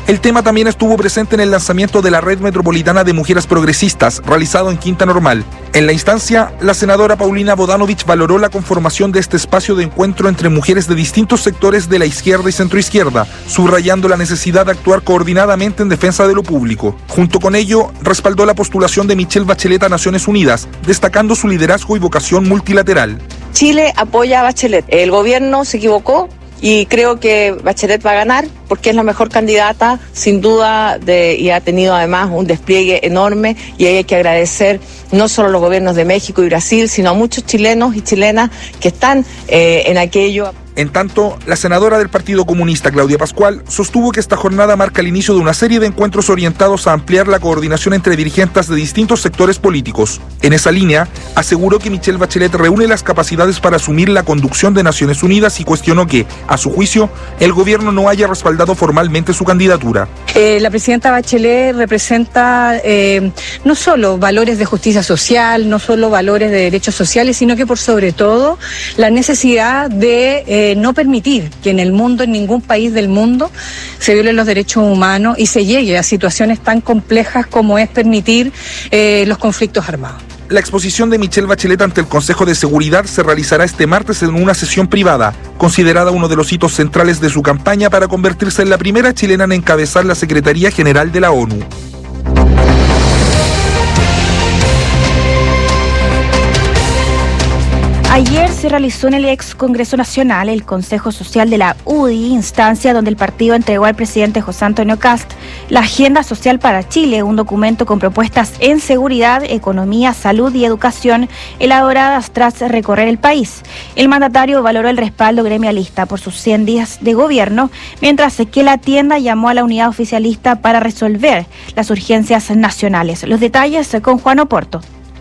El tema también estuvo presente en el lanzamiento de la Red Metropolitana de Mujeres Progresistas, realizado en Quinta Normal. En la instancia, la senadora Paulina Bodanovich valoró la conformación de este espacio de encuentro entre mujeres de distintos sectores de la izquierda y centroizquierda, subrayando la necesidad de actuar coordinadamente en defensa de lo público. Junto con ello, respaldó la postulación de Michelle Bachelet a Naciones Unidas, destacando su liderazgo y vocación multilateral. Chile apoya a Bachelet. El gobierno se equivocó y creo que Bachelet va a ganar porque es la mejor candidata, sin duda, y ha tenido además un despliegue enorme, y hay que agradecer no solo a los gobiernos de México y Brasil, sino a muchos chilenos y chilenas que están en aquello. En tanto, la senadora del Partido Comunista, Claudia Pascual, sostuvo que esta jornada marca el inicio de una serie de encuentros orientados a ampliar la coordinación entre dirigentes de distintos sectores políticos. En esa línea, aseguró que Michelle Bachelet reúne las capacidades para asumir la conducción de Naciones Unidas y cuestionó que, a su juicio, el gobierno no haya respaldado formalmente su candidatura. La presidenta Bachelet representa no solo valores de justicia social, no solo valores de derechos sociales, sino que por sobre todo la necesidad de no permitir que en el mundo, en ningún país del mundo, se violen los derechos humanos y se llegue a situaciones tan complejas como es permitir los conflictos armados. La exposición de Michelle Bachelet ante el Consejo de Seguridad se realizará este martes en una sesión privada, considerada uno de los hitos centrales de su campaña para convertirse en la primera chilena en encabezar la Secretaría General de la ONU. Ayer se realizó en el ex Congreso Nacional el Consejo Social de la UDI, instancia donde el partido entregó al presidente José Antonio Kast la Agenda Social para Chile, un documento con propuestas en seguridad, economía, salud y educación elaboradas tras recorrer el país. El mandatario valoró el respaldo gremialista por sus 100 días de gobierno, mientras que la tienda llamó a la unidad oficialista para resolver las urgencias nacionales. Los detalles con Juan Oporto.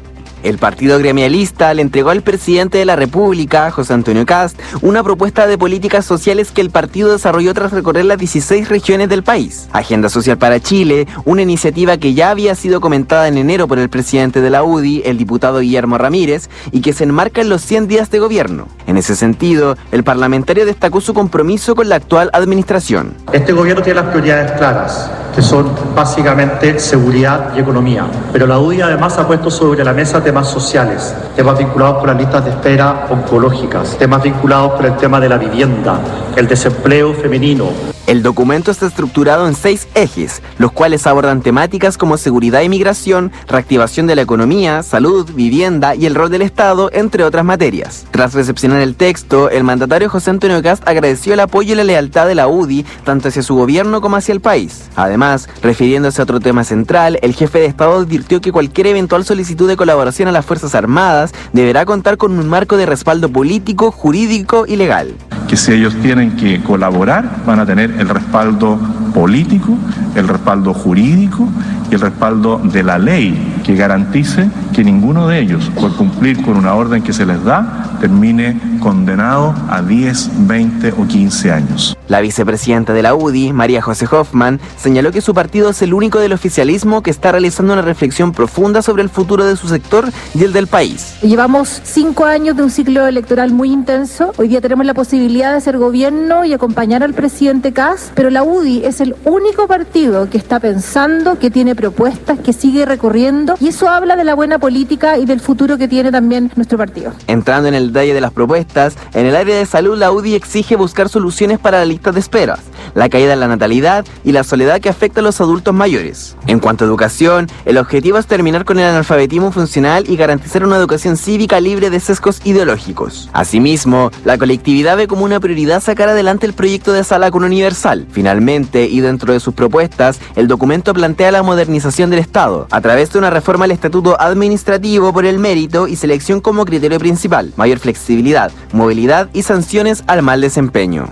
El partido gremialista le entregó al presidente de la República, José Antonio Kast, una propuesta de políticas sociales que el partido desarrolló tras recorrer las 16 regiones del país. Agenda Social para Chile, una iniciativa que ya había sido comentada en enero por el presidente de la UDI, el diputado Guillermo Ramírez, y que se enmarca en los 100 días de gobierno. En ese sentido, el parlamentario destacó su compromiso con la actual administración. Este gobierno tiene las prioridades claras, que son básicamente seguridad y economía. Pero la UDI además ha puesto sobre la mesa temas sociales, temas vinculados con las listas de espera oncológicas, temas vinculados con el tema de la vivienda, el desempleo femenino. El documento está estructurado en 6 ejes, los cuales abordan temáticas como seguridad y migración, reactivación de la economía, salud, vivienda y el rol del Estado, entre otras materias. Tras recepcionar el texto, el mandatario José Antonio Kast agradeció el apoyo y la lealtad de la UDI, tanto hacia su gobierno como hacia el país. Además, refiriéndose a otro tema central, el jefe de Estado advirtió que cualquier eventual solicitud de colaboración a las Fuerzas Armadas deberá contar con un marco de respaldo político, jurídico y legal. Que si ellos tienen que colaborar, van a tener el respaldo político, el respaldo jurídico y el respaldo de la ley que garantice que ninguno de ellos, por cumplir con una orden que se les da, termine condenado a 10, 20 o 15 años. La vicepresidenta de la UDI, María José Hoffman, señaló que su partido es el único del oficialismo que está realizando una reflexión profunda sobre el futuro de su sector y el del país. Llevamos 5 años de un ciclo electoral muy intenso. Hoy día tenemos la posibilidad de ser gobierno y acompañar al presidente Kast, pero la UDI es el único partido que está pensando, que tiene propuestas, que sigue recorriendo, y eso habla de la buena política y del futuro que tiene también nuestro partido. Entrando en el detalle de las propuestas, en el área de salud la UDI exige buscar soluciones para la lista de esperas, la caída en la natalidad y la soledad que afecta a los adultos mayores. En cuanto a educación, el objetivo es terminar con el analfabetismo funcional y garantizar una educación cívica libre de sesgos ideológicos. Asimismo, la colectividad ve como una prioridad sacar adelante el proyecto de sala cuna universal. Finalmente, y dentro de sus propuestas, el documento plantea la modernización del Estado, a través de una reforma al estatuto administrativo por el mérito y selección como criterio principal, mayor flexibilidad, movilidad y sanciones al mal desempeño.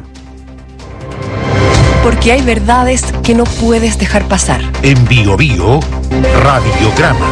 Porque hay verdades que no puedes dejar pasar. En Bio Bio, Radiograma.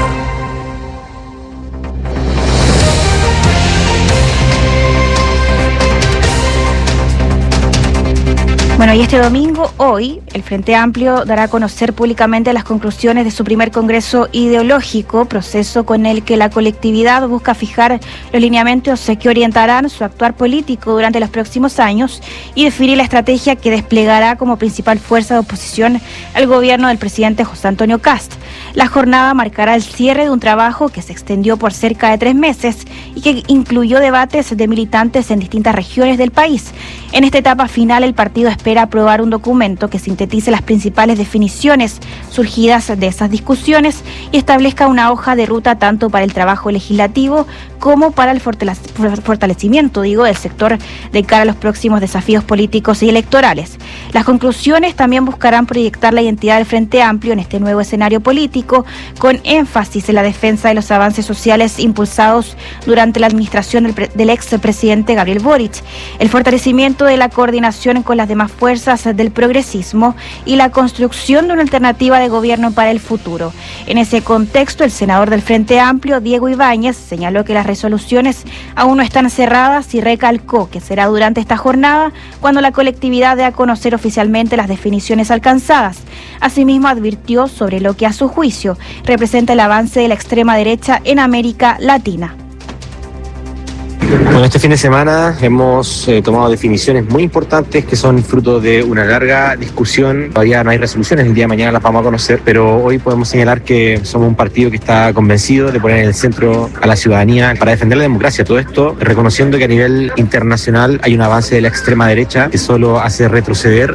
Bueno, y este domingo, hoy, el Frente Amplio dará a conocer públicamente las conclusiones de su primer congreso ideológico, proceso con el que la colectividad busca fijar los lineamientos que orientarán su actuar político durante los próximos años y definir la estrategia que desplegará como principal fuerza de oposición al gobierno del presidente José Antonio Kast. La jornada marcará el cierre de un trabajo que se extendió por cerca de 3 meses y que incluyó debates de militantes en distintas regiones del país. En esta etapa final, el partido espera aprobar un documento que sintetice las principales definiciones surgidas de esas discusiones y establezca una hoja de ruta tanto para el trabajo legislativo como para el fortalecimiento, del sector de cara a los próximos desafíos políticos y electorales. Las conclusiones también buscarán proyectar la identidad del Frente Amplio en este nuevo escenario político, con énfasis en la defensa de los avances sociales impulsados durante la administración del expresidente Gabriel Boric, el fortalecimiento de la coordinación con las demás fuerzas del progresismo y la construcción de una alternativa de gobierno para el futuro. En ese contexto, el senador del Frente Amplio, Diego Ibáñez, señaló que las resoluciones aún no están cerradas y recalcó que será durante esta jornada cuando la colectividad dé a conocer oficialmente las definiciones alcanzadas. Asimismo, advirtió sobre lo que a su juicio representa el avance de la extrema derecha en América Latina. Bueno, este fin de semana hemos tomado definiciones muy importantes que son fruto de una larga discusión. Todavía no hay resoluciones, el día de mañana las vamos a conocer, pero hoy podemos señalar que somos un partido que está convencido de poner en el centro a la ciudadanía para defender la democracia. Todo esto reconociendo que a nivel internacional hay un avance de la extrema derecha que solo hace retroceder.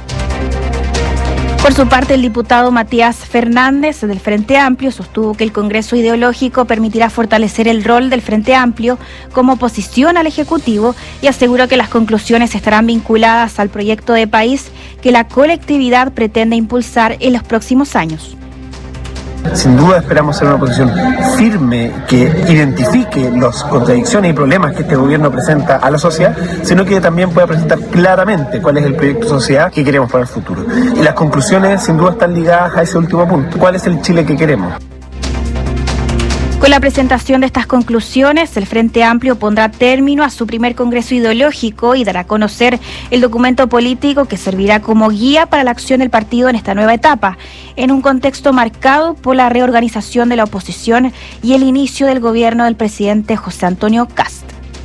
Por su parte, el diputado Matías Fernández del Frente Amplio sostuvo que el Congreso Ideológico permitirá fortalecer el rol del Frente Amplio como oposición al Ejecutivo y aseguró que las conclusiones estarán vinculadas al proyecto de país que la colectividad pretende impulsar en los próximos años. Sin duda esperamos ser una oposición firme que identifique las contradicciones y problemas que este gobierno presenta a la sociedad, sino que también pueda presentar claramente cuál es el proyecto de sociedad que queremos para el futuro. Y las conclusiones sin duda están ligadas a ese último punto. ¿Cuál es el Chile que queremos? Con la presentación de estas conclusiones, el Frente Amplio pondrá término a su primer congreso ideológico y dará a conocer el documento político que servirá como guía para la acción del partido en esta nueva etapa, en un contexto marcado por la reorganización de la oposición y el inicio del gobierno del presidente José Antonio Kast.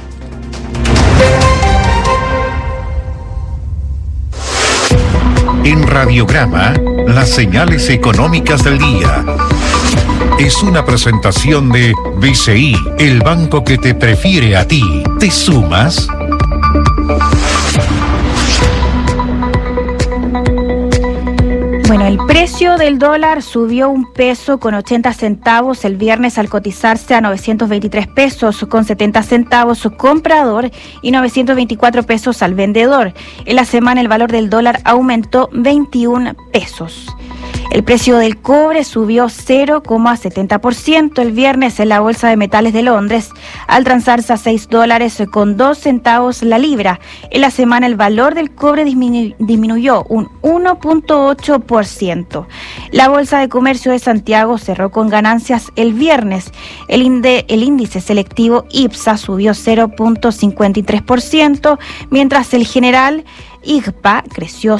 En Radiograma, las señales económicas del día. Es una presentación de BCI, el banco que te prefiere a ti. ¿Te sumas? Bueno, el precio del dólar subió 1 peso con 80 centavos el viernes al cotizarse a 923 pesos con 70 centavos su comprador y 924 pesos al vendedor. En la semana el valor del dólar aumentó 21 pesos. El precio del cobre subió 0,70% el viernes en la Bolsa de Metales de Londres, al transarse a $6 con 2 centavos la libra. En la semana el valor del cobre disminuyó un 1,8%. La Bolsa de Comercio de Santiago cerró con ganancias el viernes. El índice selectivo IPSA subió 0,53%, mientras el general IGPA creció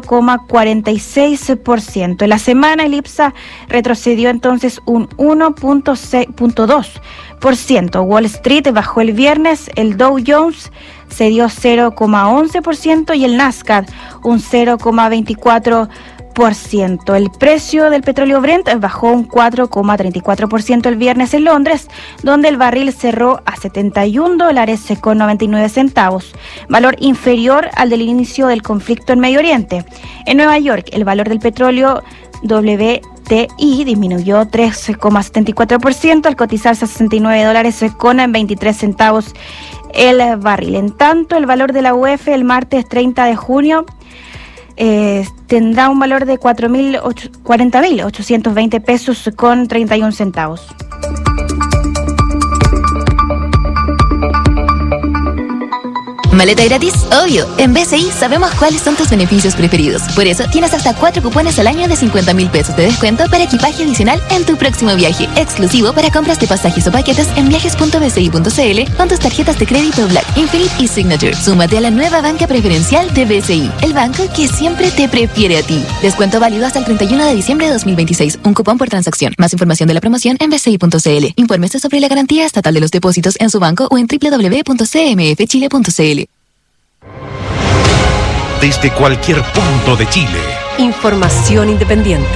0,46%. En la semana el IPSA retrocedió entonces un 1,2%. Wall Street bajó el viernes, el Dow Jones cedió 0,11% y el Nasdaq un 0,24%. El precio del petróleo Brent bajó un 4,34% el viernes en Londres, donde el barril cerró a $71 con 99 centavos, valor inferior al del inicio del conflicto en Medio Oriente. En Nueva York, el valor del petróleo WTI disminuyó 3,74% al cotizarse a $69 con 23 centavos el barril. En tanto, el valor de la UF el martes 30 de junio tendrá un valor de 40.820 pesos con 31 centavos. ¿Maleta gratis? Obvio. En BCI sabemos cuáles son tus beneficios preferidos. Por eso tienes hasta 4 cupones al año de 50.000 pesos de descuento para equipaje adicional en tu próximo viaje. Exclusivo para compras de pasajes o paquetes en viajes.bci.cl con tus tarjetas de crédito Black, Infinite y Signature. Súmate a la nueva banca preferencial de BCI, el banco que siempre te prefiere a ti. Descuento válido hasta el 31 de diciembre de 2026. Un cupón por transacción. Más información de la promoción en bci.cl. Infórmese sobre la garantía estatal de los depósitos en su banco o en www.cmfchile.cl. Desde cualquier punto de Chile. Información independiente.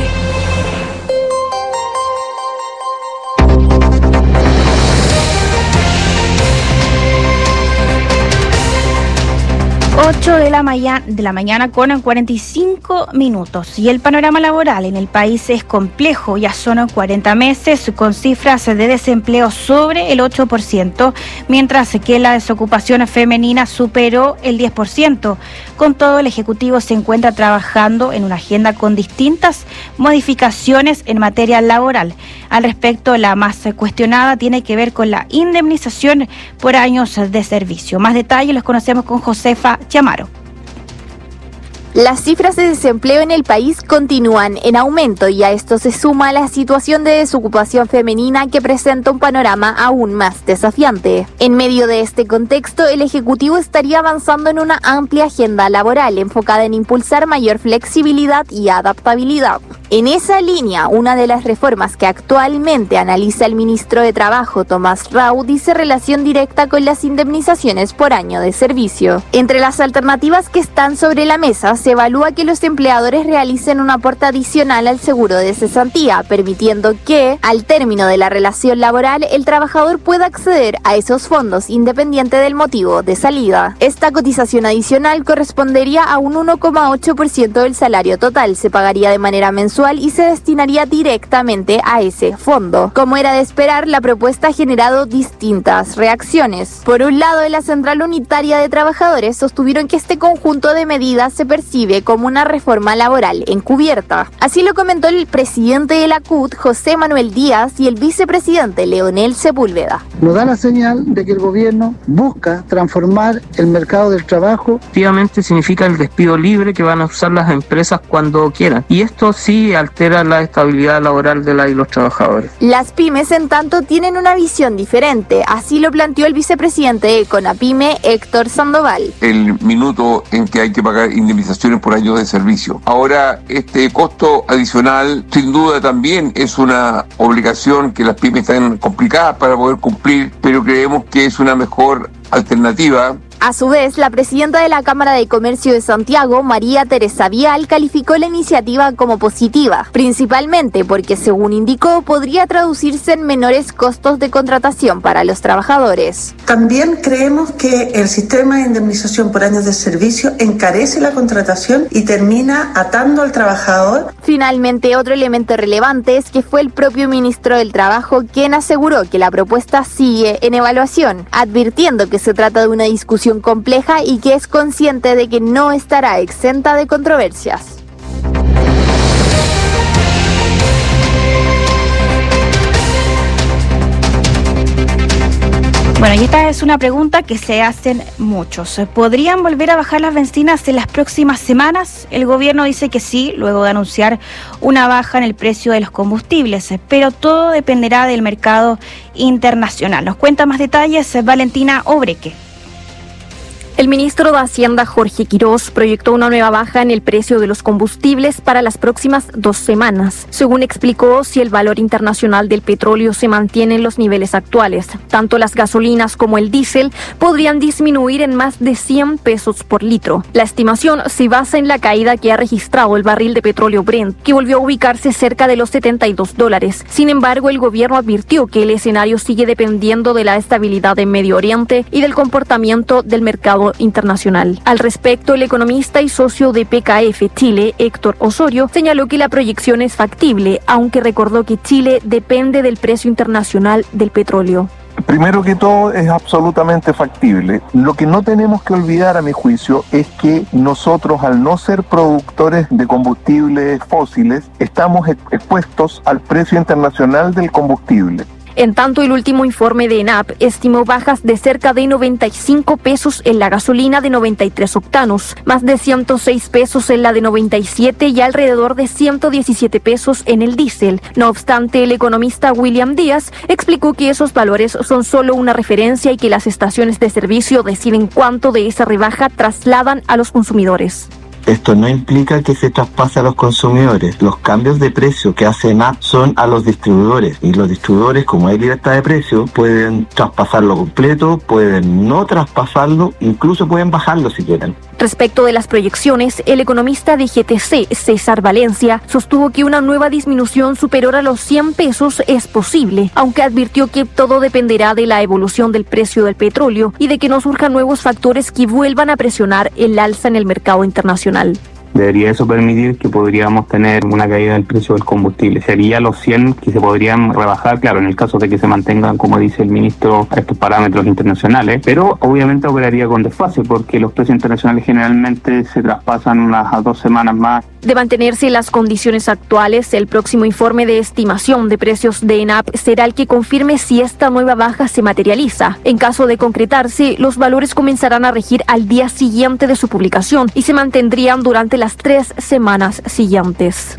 8 de la mañana con 45 minutos. Y el panorama laboral en el país es complejo. Ya son 40 meses con cifras de desempleo sobre el 8%, mientras que la desocupación femenina superó el 10%. Con todo, el Ejecutivo se encuentra trabajando en una agenda con distintas modificaciones en materia laboral. Al respecto, la más cuestionada tiene que ver con la indemnización por años de servicio. Más detalles los conocemos con Josefa Chamaro. Las cifras de desempleo en el país continúan en aumento y a esto se suma la situación de desocupación femenina que presenta un panorama aún más desafiante. En medio de este contexto, el Ejecutivo estaría avanzando en una amplia agenda laboral enfocada en impulsar mayor flexibilidad y adaptabilidad. En esa línea, una de las reformas que actualmente analiza el ministro de Trabajo, Tomás Rau, dice relación directa con las indemnizaciones por año de servicio. Entre las alternativas que están sobre la mesa, se evalúa que los empleadores realicen un aporte adicional al seguro de cesantía, permitiendo que, al término de la relación laboral, el trabajador pueda acceder a esos fondos independiente del motivo de salida. Esta cotización adicional correspondería a un 1,8% del salario total, se pagaría de manera mensual y se destinaría directamente a ese fondo. Como era de esperar, la propuesta ha generado distintas reacciones. Por un lado, en la Central Unitaria de Trabajadores sostuvieron que este conjunto de medidas se percibe como una reforma laboral encubierta. Así lo comentó el presidente de la CUT, José Manuel Díaz, y el vicepresidente Leonel Sepúlveda. Nos da la señal de que el gobierno busca transformar el mercado del trabajo. Efectivamente significa el despido libre que van a usar las empresas cuando quieran. Y esto sí altera la estabilidad laboral de los trabajadores. Las pymes, en tanto, tienen una visión diferente. Así lo planteó el vicepresidente de Conapyme, Héctor Sandoval. El minuto en que hay que pagar indemnizaciones por años de servicio. Ahora, este costo adicional, sin duda también es una obligación que las pymes están complicadas para poder cumplir, pero creemos que es una mejor alternativa. A su vez, la presidenta de la Cámara de Comercio de Santiago, María Teresa Vial, calificó la iniciativa como positiva, principalmente porque, según indicó, podría traducirse en menores costos de contratación para los trabajadores. También creemos que el sistema de indemnización por años de servicio encarece la contratación y termina atando al trabajador. Finalmente, otro elemento relevante es que fue el propio ministro del Trabajo quien aseguró que la propuesta sigue en evaluación, advirtiendo que se trata de una discusión compleja y que es consciente de que no estará exenta de controversias. Bueno, y esta es una pregunta que se hacen muchos. ¿Podrían volver a bajar las bencinas en las próximas semanas? El gobierno dice que sí, luego de anunciar una baja en el precio de los combustibles, pero todo dependerá del mercado internacional. Nos cuenta más detalles Valentina Obreque. El ministro de Hacienda, Jorge Quirós, proyectó una nueva baja en el precio de los combustibles para las próximas 2 semanas. Según explicó, si el valor internacional del petróleo se mantiene en los niveles actuales, tanto las gasolinas como el diésel podrían disminuir en más de 100 pesos por litro. La estimación se basa en la caída que ha registrado el barril de petróleo Brent, que volvió a ubicarse cerca de los $72. Sin embargo, el gobierno advirtió que el escenario sigue dependiendo de la estabilidad en Medio Oriente y del comportamiento del mercado internacional. Al respecto, el economista y socio de PKF Chile, Héctor Osorio, señaló que la proyección es factible, aunque recordó que Chile depende del precio internacional del petróleo. Primero que todo, es absolutamente factible. Lo que no tenemos que olvidar, a mi juicio, es que nosotros, al no ser productores de combustibles fósiles, estamos expuestos al precio internacional del combustible. En tanto, el último informe de ENAP estimó bajas de cerca de 95 pesos en la gasolina de 93 octanos, más de 106 pesos en la de 97 y alrededor de 117 pesos en el diésel. No obstante, el economista William Díaz explicó que esos valores son solo una referencia y que las estaciones de servicio deciden cuánto de esa rebaja trasladan a los consumidores. Esto no implica que se traspase a los consumidores. Los cambios de precio que hace ENAP son a los distribuidores. Y los distribuidores, como hay libertad de precio, pueden traspasarlo completo, pueden no traspasarlo, incluso pueden bajarlo si quieren. Respecto de las proyecciones, el economista de GTC, César Valencia, sostuvo que una nueva disminución superior a los 100 pesos es posible, aunque advirtió que todo dependerá de la evolución del precio del petróleo y de que no surjan nuevos factores que vuelvan a presionar el alza en el mercado internacional. Debería eso permitir que podríamos tener una caída del precio del combustible. Sería los 100 que se podrían rebajar, claro, en el caso de que se mantengan, como dice el ministro, estos parámetros internacionales, pero obviamente operaría con desfase porque los precios internacionales generalmente se traspasan unas 2 semanas más. De mantenerse las condiciones actuales, el próximo informe de estimación de precios de ENAP será el que confirme si esta nueva baja se materializa. En caso de concretarse, los valores comenzarán a regir al día siguiente de su publicación y se mantendrían durante las 3 semanas siguientes.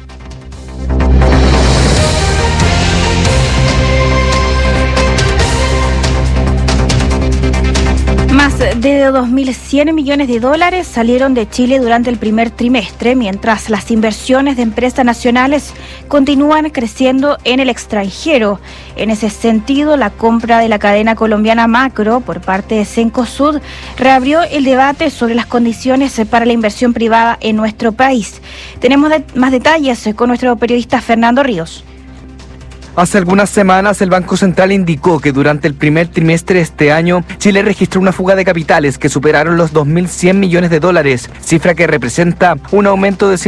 Más de 2.100 millones de dólares salieron de Chile durante el primer trimestre, mientras las inversiones de empresas nacionales continúan creciendo en el extranjero. En ese sentido, la compra de la cadena colombiana Macro por parte de Cencosud reabrió el debate sobre las condiciones para la inversión privada en nuestro país. Tenemos más detalles con nuestro periodista Fernando Ríos. Hace algunas semanas el Banco Central indicó que durante el primer trimestre de este año Chile registró una fuga de capitales que superaron los 2.100 millones de dólares, cifra que representa un aumento de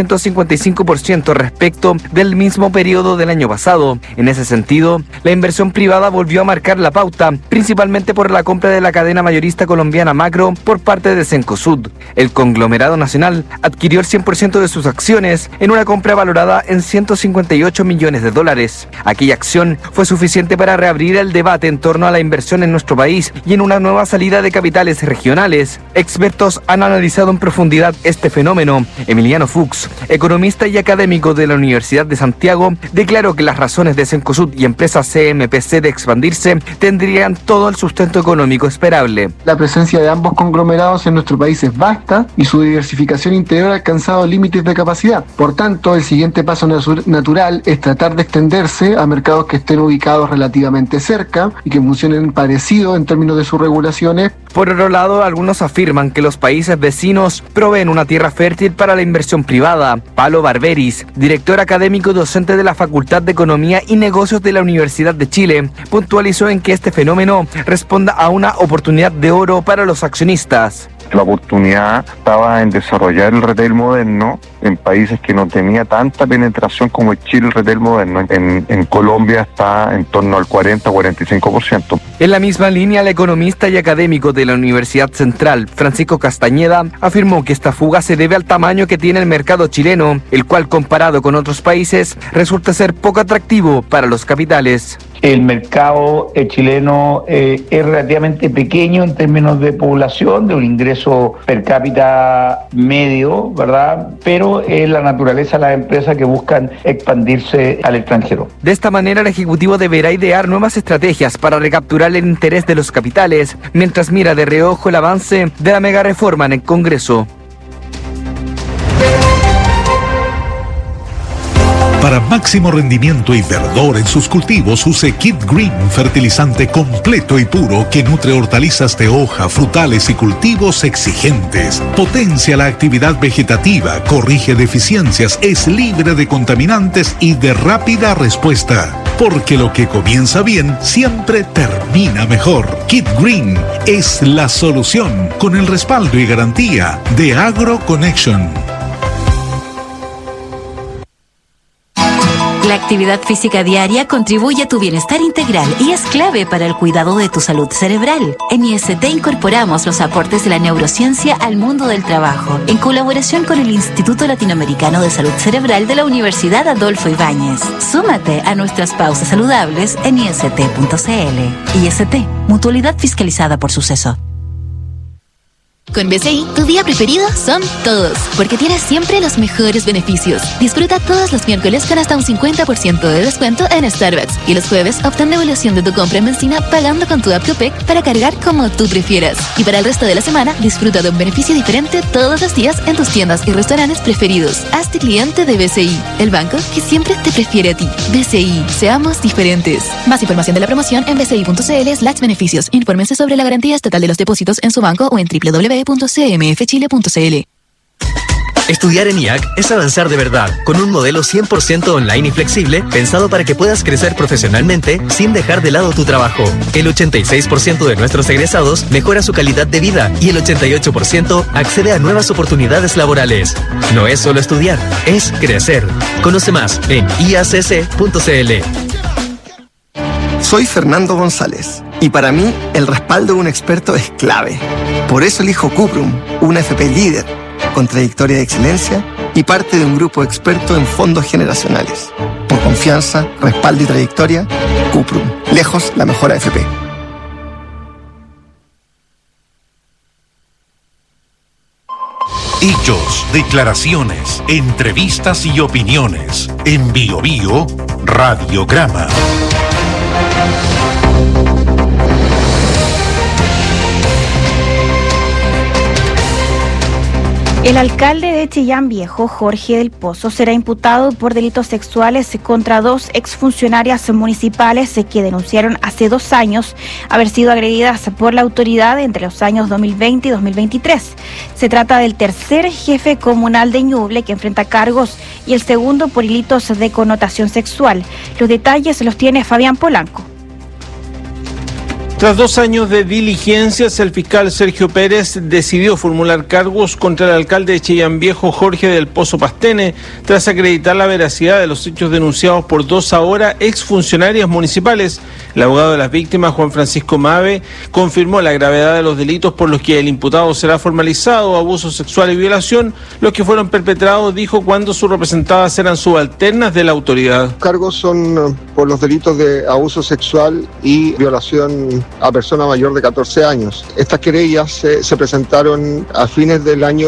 155% respecto del mismo periodo del año pasado. En ese sentido, la inversión privada volvió a marcar la pauta, principalmente por la compra de la cadena mayorista colombiana Macro por parte de Cencosud. El conglomerado nacional adquirió el 100% de sus acciones en una compra valorada en 158 millones de dólares. Aquella acción fue suficiente para reabrir el debate en torno a la inversión en nuestro país y en una nueva salida de capitales regionales. Expertos han analizado en profundidad este fenómeno. Emiliano Fuchs, economista y académico de la Universidad de Santiago, declaró que las razones de Cencosud y empresas CMPC de expandirse tendrían todo el sustento económico esperable. La presencia de ambos conglomerados en nuestro país es vasta y su diversificación interior ha alcanzado límites de capacidad. Por tanto, el siguiente paso natural es tratar de extenderse a mercados que estén ubicados relativamente cerca y que funcionen parecido en términos de sus regulaciones. Por otro lado, algunos afirman que los países vecinos proveen una tierra fértil para la inversión privada. Palo Barberis, director académico docente de la Facultad de Economía y Negocios de la Universidad de Chile, puntualizó en que este fenómeno responda a una oportunidad de oro para los accionistas. La oportunidad estaba en desarrollar el retail moderno en países que no tenía tanta penetración como Chile el retail moderno. En Colombia está en torno al 40-45%. En la misma línea, el economista y académico de la Universidad Central, Francisco Castañeda, afirmó que esta fuga se debe al tamaño que tiene el mercado chileno, el cual comparado con otros países resulta ser poco atractivo para los capitales. El mercado chileno es relativamente pequeño en términos de población, de un ingreso per cápita medio, ¿verdad? Pero es la naturaleza de las empresas que buscan expandirse al extranjero. De esta manera, el Ejecutivo deberá idear nuevas estrategias para recapturar el interés de los capitales, mientras mira de reojo el avance de la mega reforma en el Congreso. Para máximo rendimiento y verdor en sus cultivos, use Kid Green, fertilizante completo y puro que nutre hortalizas de hoja, frutales y cultivos exigentes. Potencia la actividad vegetativa, corrige deficiencias, es libre de contaminantes y de rápida respuesta. Porque lo que comienza bien siempre termina mejor. Kid Green es la solución con el respaldo y garantía de La actividad física diaria contribuye a tu bienestar integral y es clave para el cuidado de tu salud cerebral. En IST incorporamos los aportes de la neurociencia al mundo del trabajo, en colaboración con el Instituto Latinoamericano de Salud Cerebral de la Universidad Adolfo Ibáñez. Súmate a nuestras pausas saludables en ist.cl. IST, mutualidad fiscalizada por Suceso. Con BCI, tu día preferido son todos, porque tienes siempre los mejores beneficios. Disfruta todos los miércoles con hasta un 50% de descuento en Starbucks. Y los jueves, obtén devolución de tu compra en benzina pagando con tu app Copec para cargar como tú prefieras. Y para el resto de la semana, disfruta de un beneficio diferente todos los días en tus tiendas y restaurantes preferidos. Hazte cliente de BCI, el banco que siempre te prefiere a ti. BCI, seamos diferentes. Más información de la promoción en bci.cl/beneficios. Infórmense sobre la garantía estatal de los depósitos en su banco o en www.cmfchile.cl. Estudiar en IAC es avanzar de verdad, con un modelo 100% online y flexible, pensado para que puedas crecer profesionalmente sin dejar de lado tu trabajo. El 86% de nuestros egresados mejora su calidad de vida y el 88% accede a nuevas oportunidades laborales. No es solo estudiar, es crecer. Conoce más en iacc.cl. Soy Fernando González y para mí el respaldo de un experto es clave. Por eso elijo Cuprum, una FP líder, con trayectoria de excelencia y parte de un grupo experto en fondos generacionales. Por confianza, respaldo y trayectoria, Cuprum, lejos la mejor AFP. Hechos, declaraciones, entrevistas y opiniones. En Bio Bio, Radiograma. El alcalde de Chillán Viejo, Jorge del Pozo, será imputado por delitos sexuales contra dos exfuncionarias municipales que denunciaron hace 2 años haber sido agredidas por la autoridad entre los años 2020 y 2023. Se trata del tercer jefe comunal de Ñuble que enfrenta cargos y el segundo por delitos de connotación sexual. Los detalles los tiene Fabián Polanco. Tras 2 años de diligencias, el fiscal Sergio Pérez decidió formular cargos contra el alcalde de Chillán Viejo, Jorge del Pozo Pastene, tras acreditar la veracidad de los hechos denunciados por 2 ahora exfuncionarias municipales. El abogado de las víctimas, Juan Francisco Mave, confirmó la gravedad de los delitos por los que el imputado será formalizado: abuso sexual y violación, los que fueron perpetrados, dijo, cuando sus representadas eran subalternas de la autoridad. Los cargos son por los delitos de abuso sexual y violación a persona mayor de 14 años. Estas querellas se presentaron a fines del año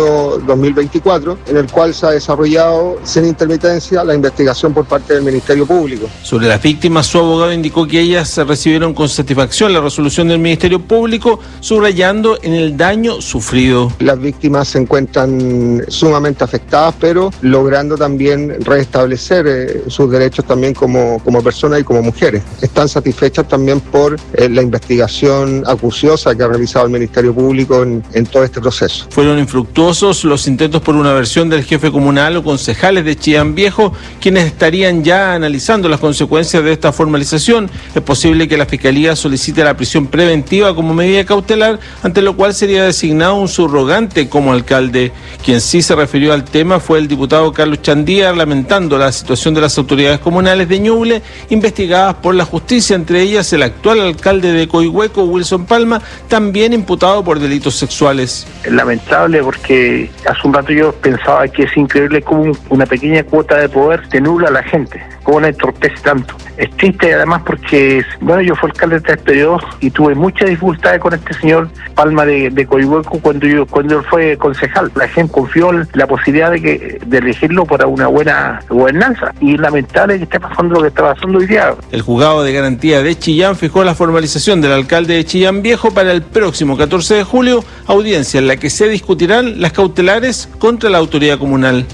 2024, en el cual se ha desarrollado sin intermitencia la investigación por parte del Ministerio Público. Sobre las víctimas, su abogado indicó que ellas recibieron con satisfacción la resolución del Ministerio Público, subrayando en el daño sufrido. Las víctimas se encuentran sumamente afectadas, pero logrando también restablecer sus derechos también como personas y como mujeres. Están satisfechas también por la investigación acuciosa que ha realizado el Ministerio Público en todo este proceso. Fueron infructuosos los intentos por una versión del jefe comunal o concejales de Chillán Viejo, quienes estarían ya analizando las consecuencias de esta formalización. Es posible que la Fiscalía solicite la prisión preventiva como medida cautelar, ante lo cual sería designado un subrogante como alcalde. Quien sí se refirió al tema fue el diputado Carlos Chandíar, lamentando la situación de las autoridades comunales de Ñuble, investigadas por la justicia, entre ellas el actual alcalde de Coihueco, Wilson Palma, también imputado por delitos sexuales. Es lamentable porque hace un rato yo pensaba que es increíble cómo una pequeña cuota de poder te nubla a la gente, cómo la entorpece tanto. Es triste además porque, bueno, yo fui alcalde de 3 periodos y tuve muchas dificultades con este señor Palma de Coihueco cuando él fue concejal. La gente confió en la posibilidad de elegirlo para una buena gobernanza, y es lamentable que esté pasando lo que está pasando hoy día. El juzgado de garantía de Chillán fijó la formalización del alcalde de Chillán Viejo para el próximo 14 de julio, audiencia en la que se discutirán las cautelares contra la autoridad comunal.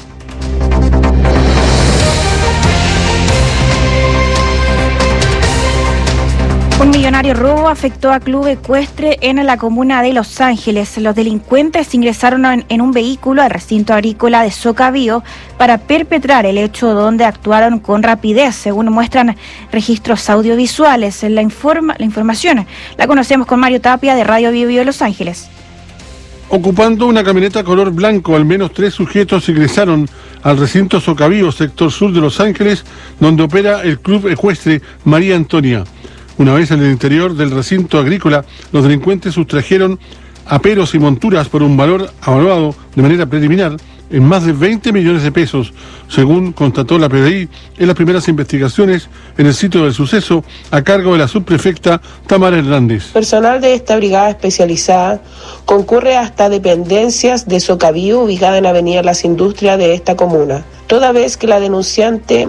Un millonario robo afectó a club ecuestre en la comuna de Los Ángeles. Los delincuentes ingresaron en un vehículo al recinto agrícola de Socavío para perpetrar el hecho, donde actuaron con rapidez, según muestran registros audiovisuales. La información la conocemos con Mario Tapia de Radio Bio Bio Los Ángeles. Ocupando una camioneta color blanco, al menos 3 sujetos ingresaron al recinto Socavío, sector sur de Los Ángeles, donde opera el Club Ecuestre María Antonia. Una vez en el interior del recinto agrícola, los delincuentes sustrajeron aperos y monturas por un valor evaluado de manera preliminar en más de 20 millones de pesos, según constató la PDI en las primeras investigaciones en el sitio del suceso a cargo de la subprefecta Tamara Hernández. Personal de esta brigada especializada concurre hasta dependencias de Socavío ubicada en Avenida Las Industrias de esta comuna, toda vez que la denunciante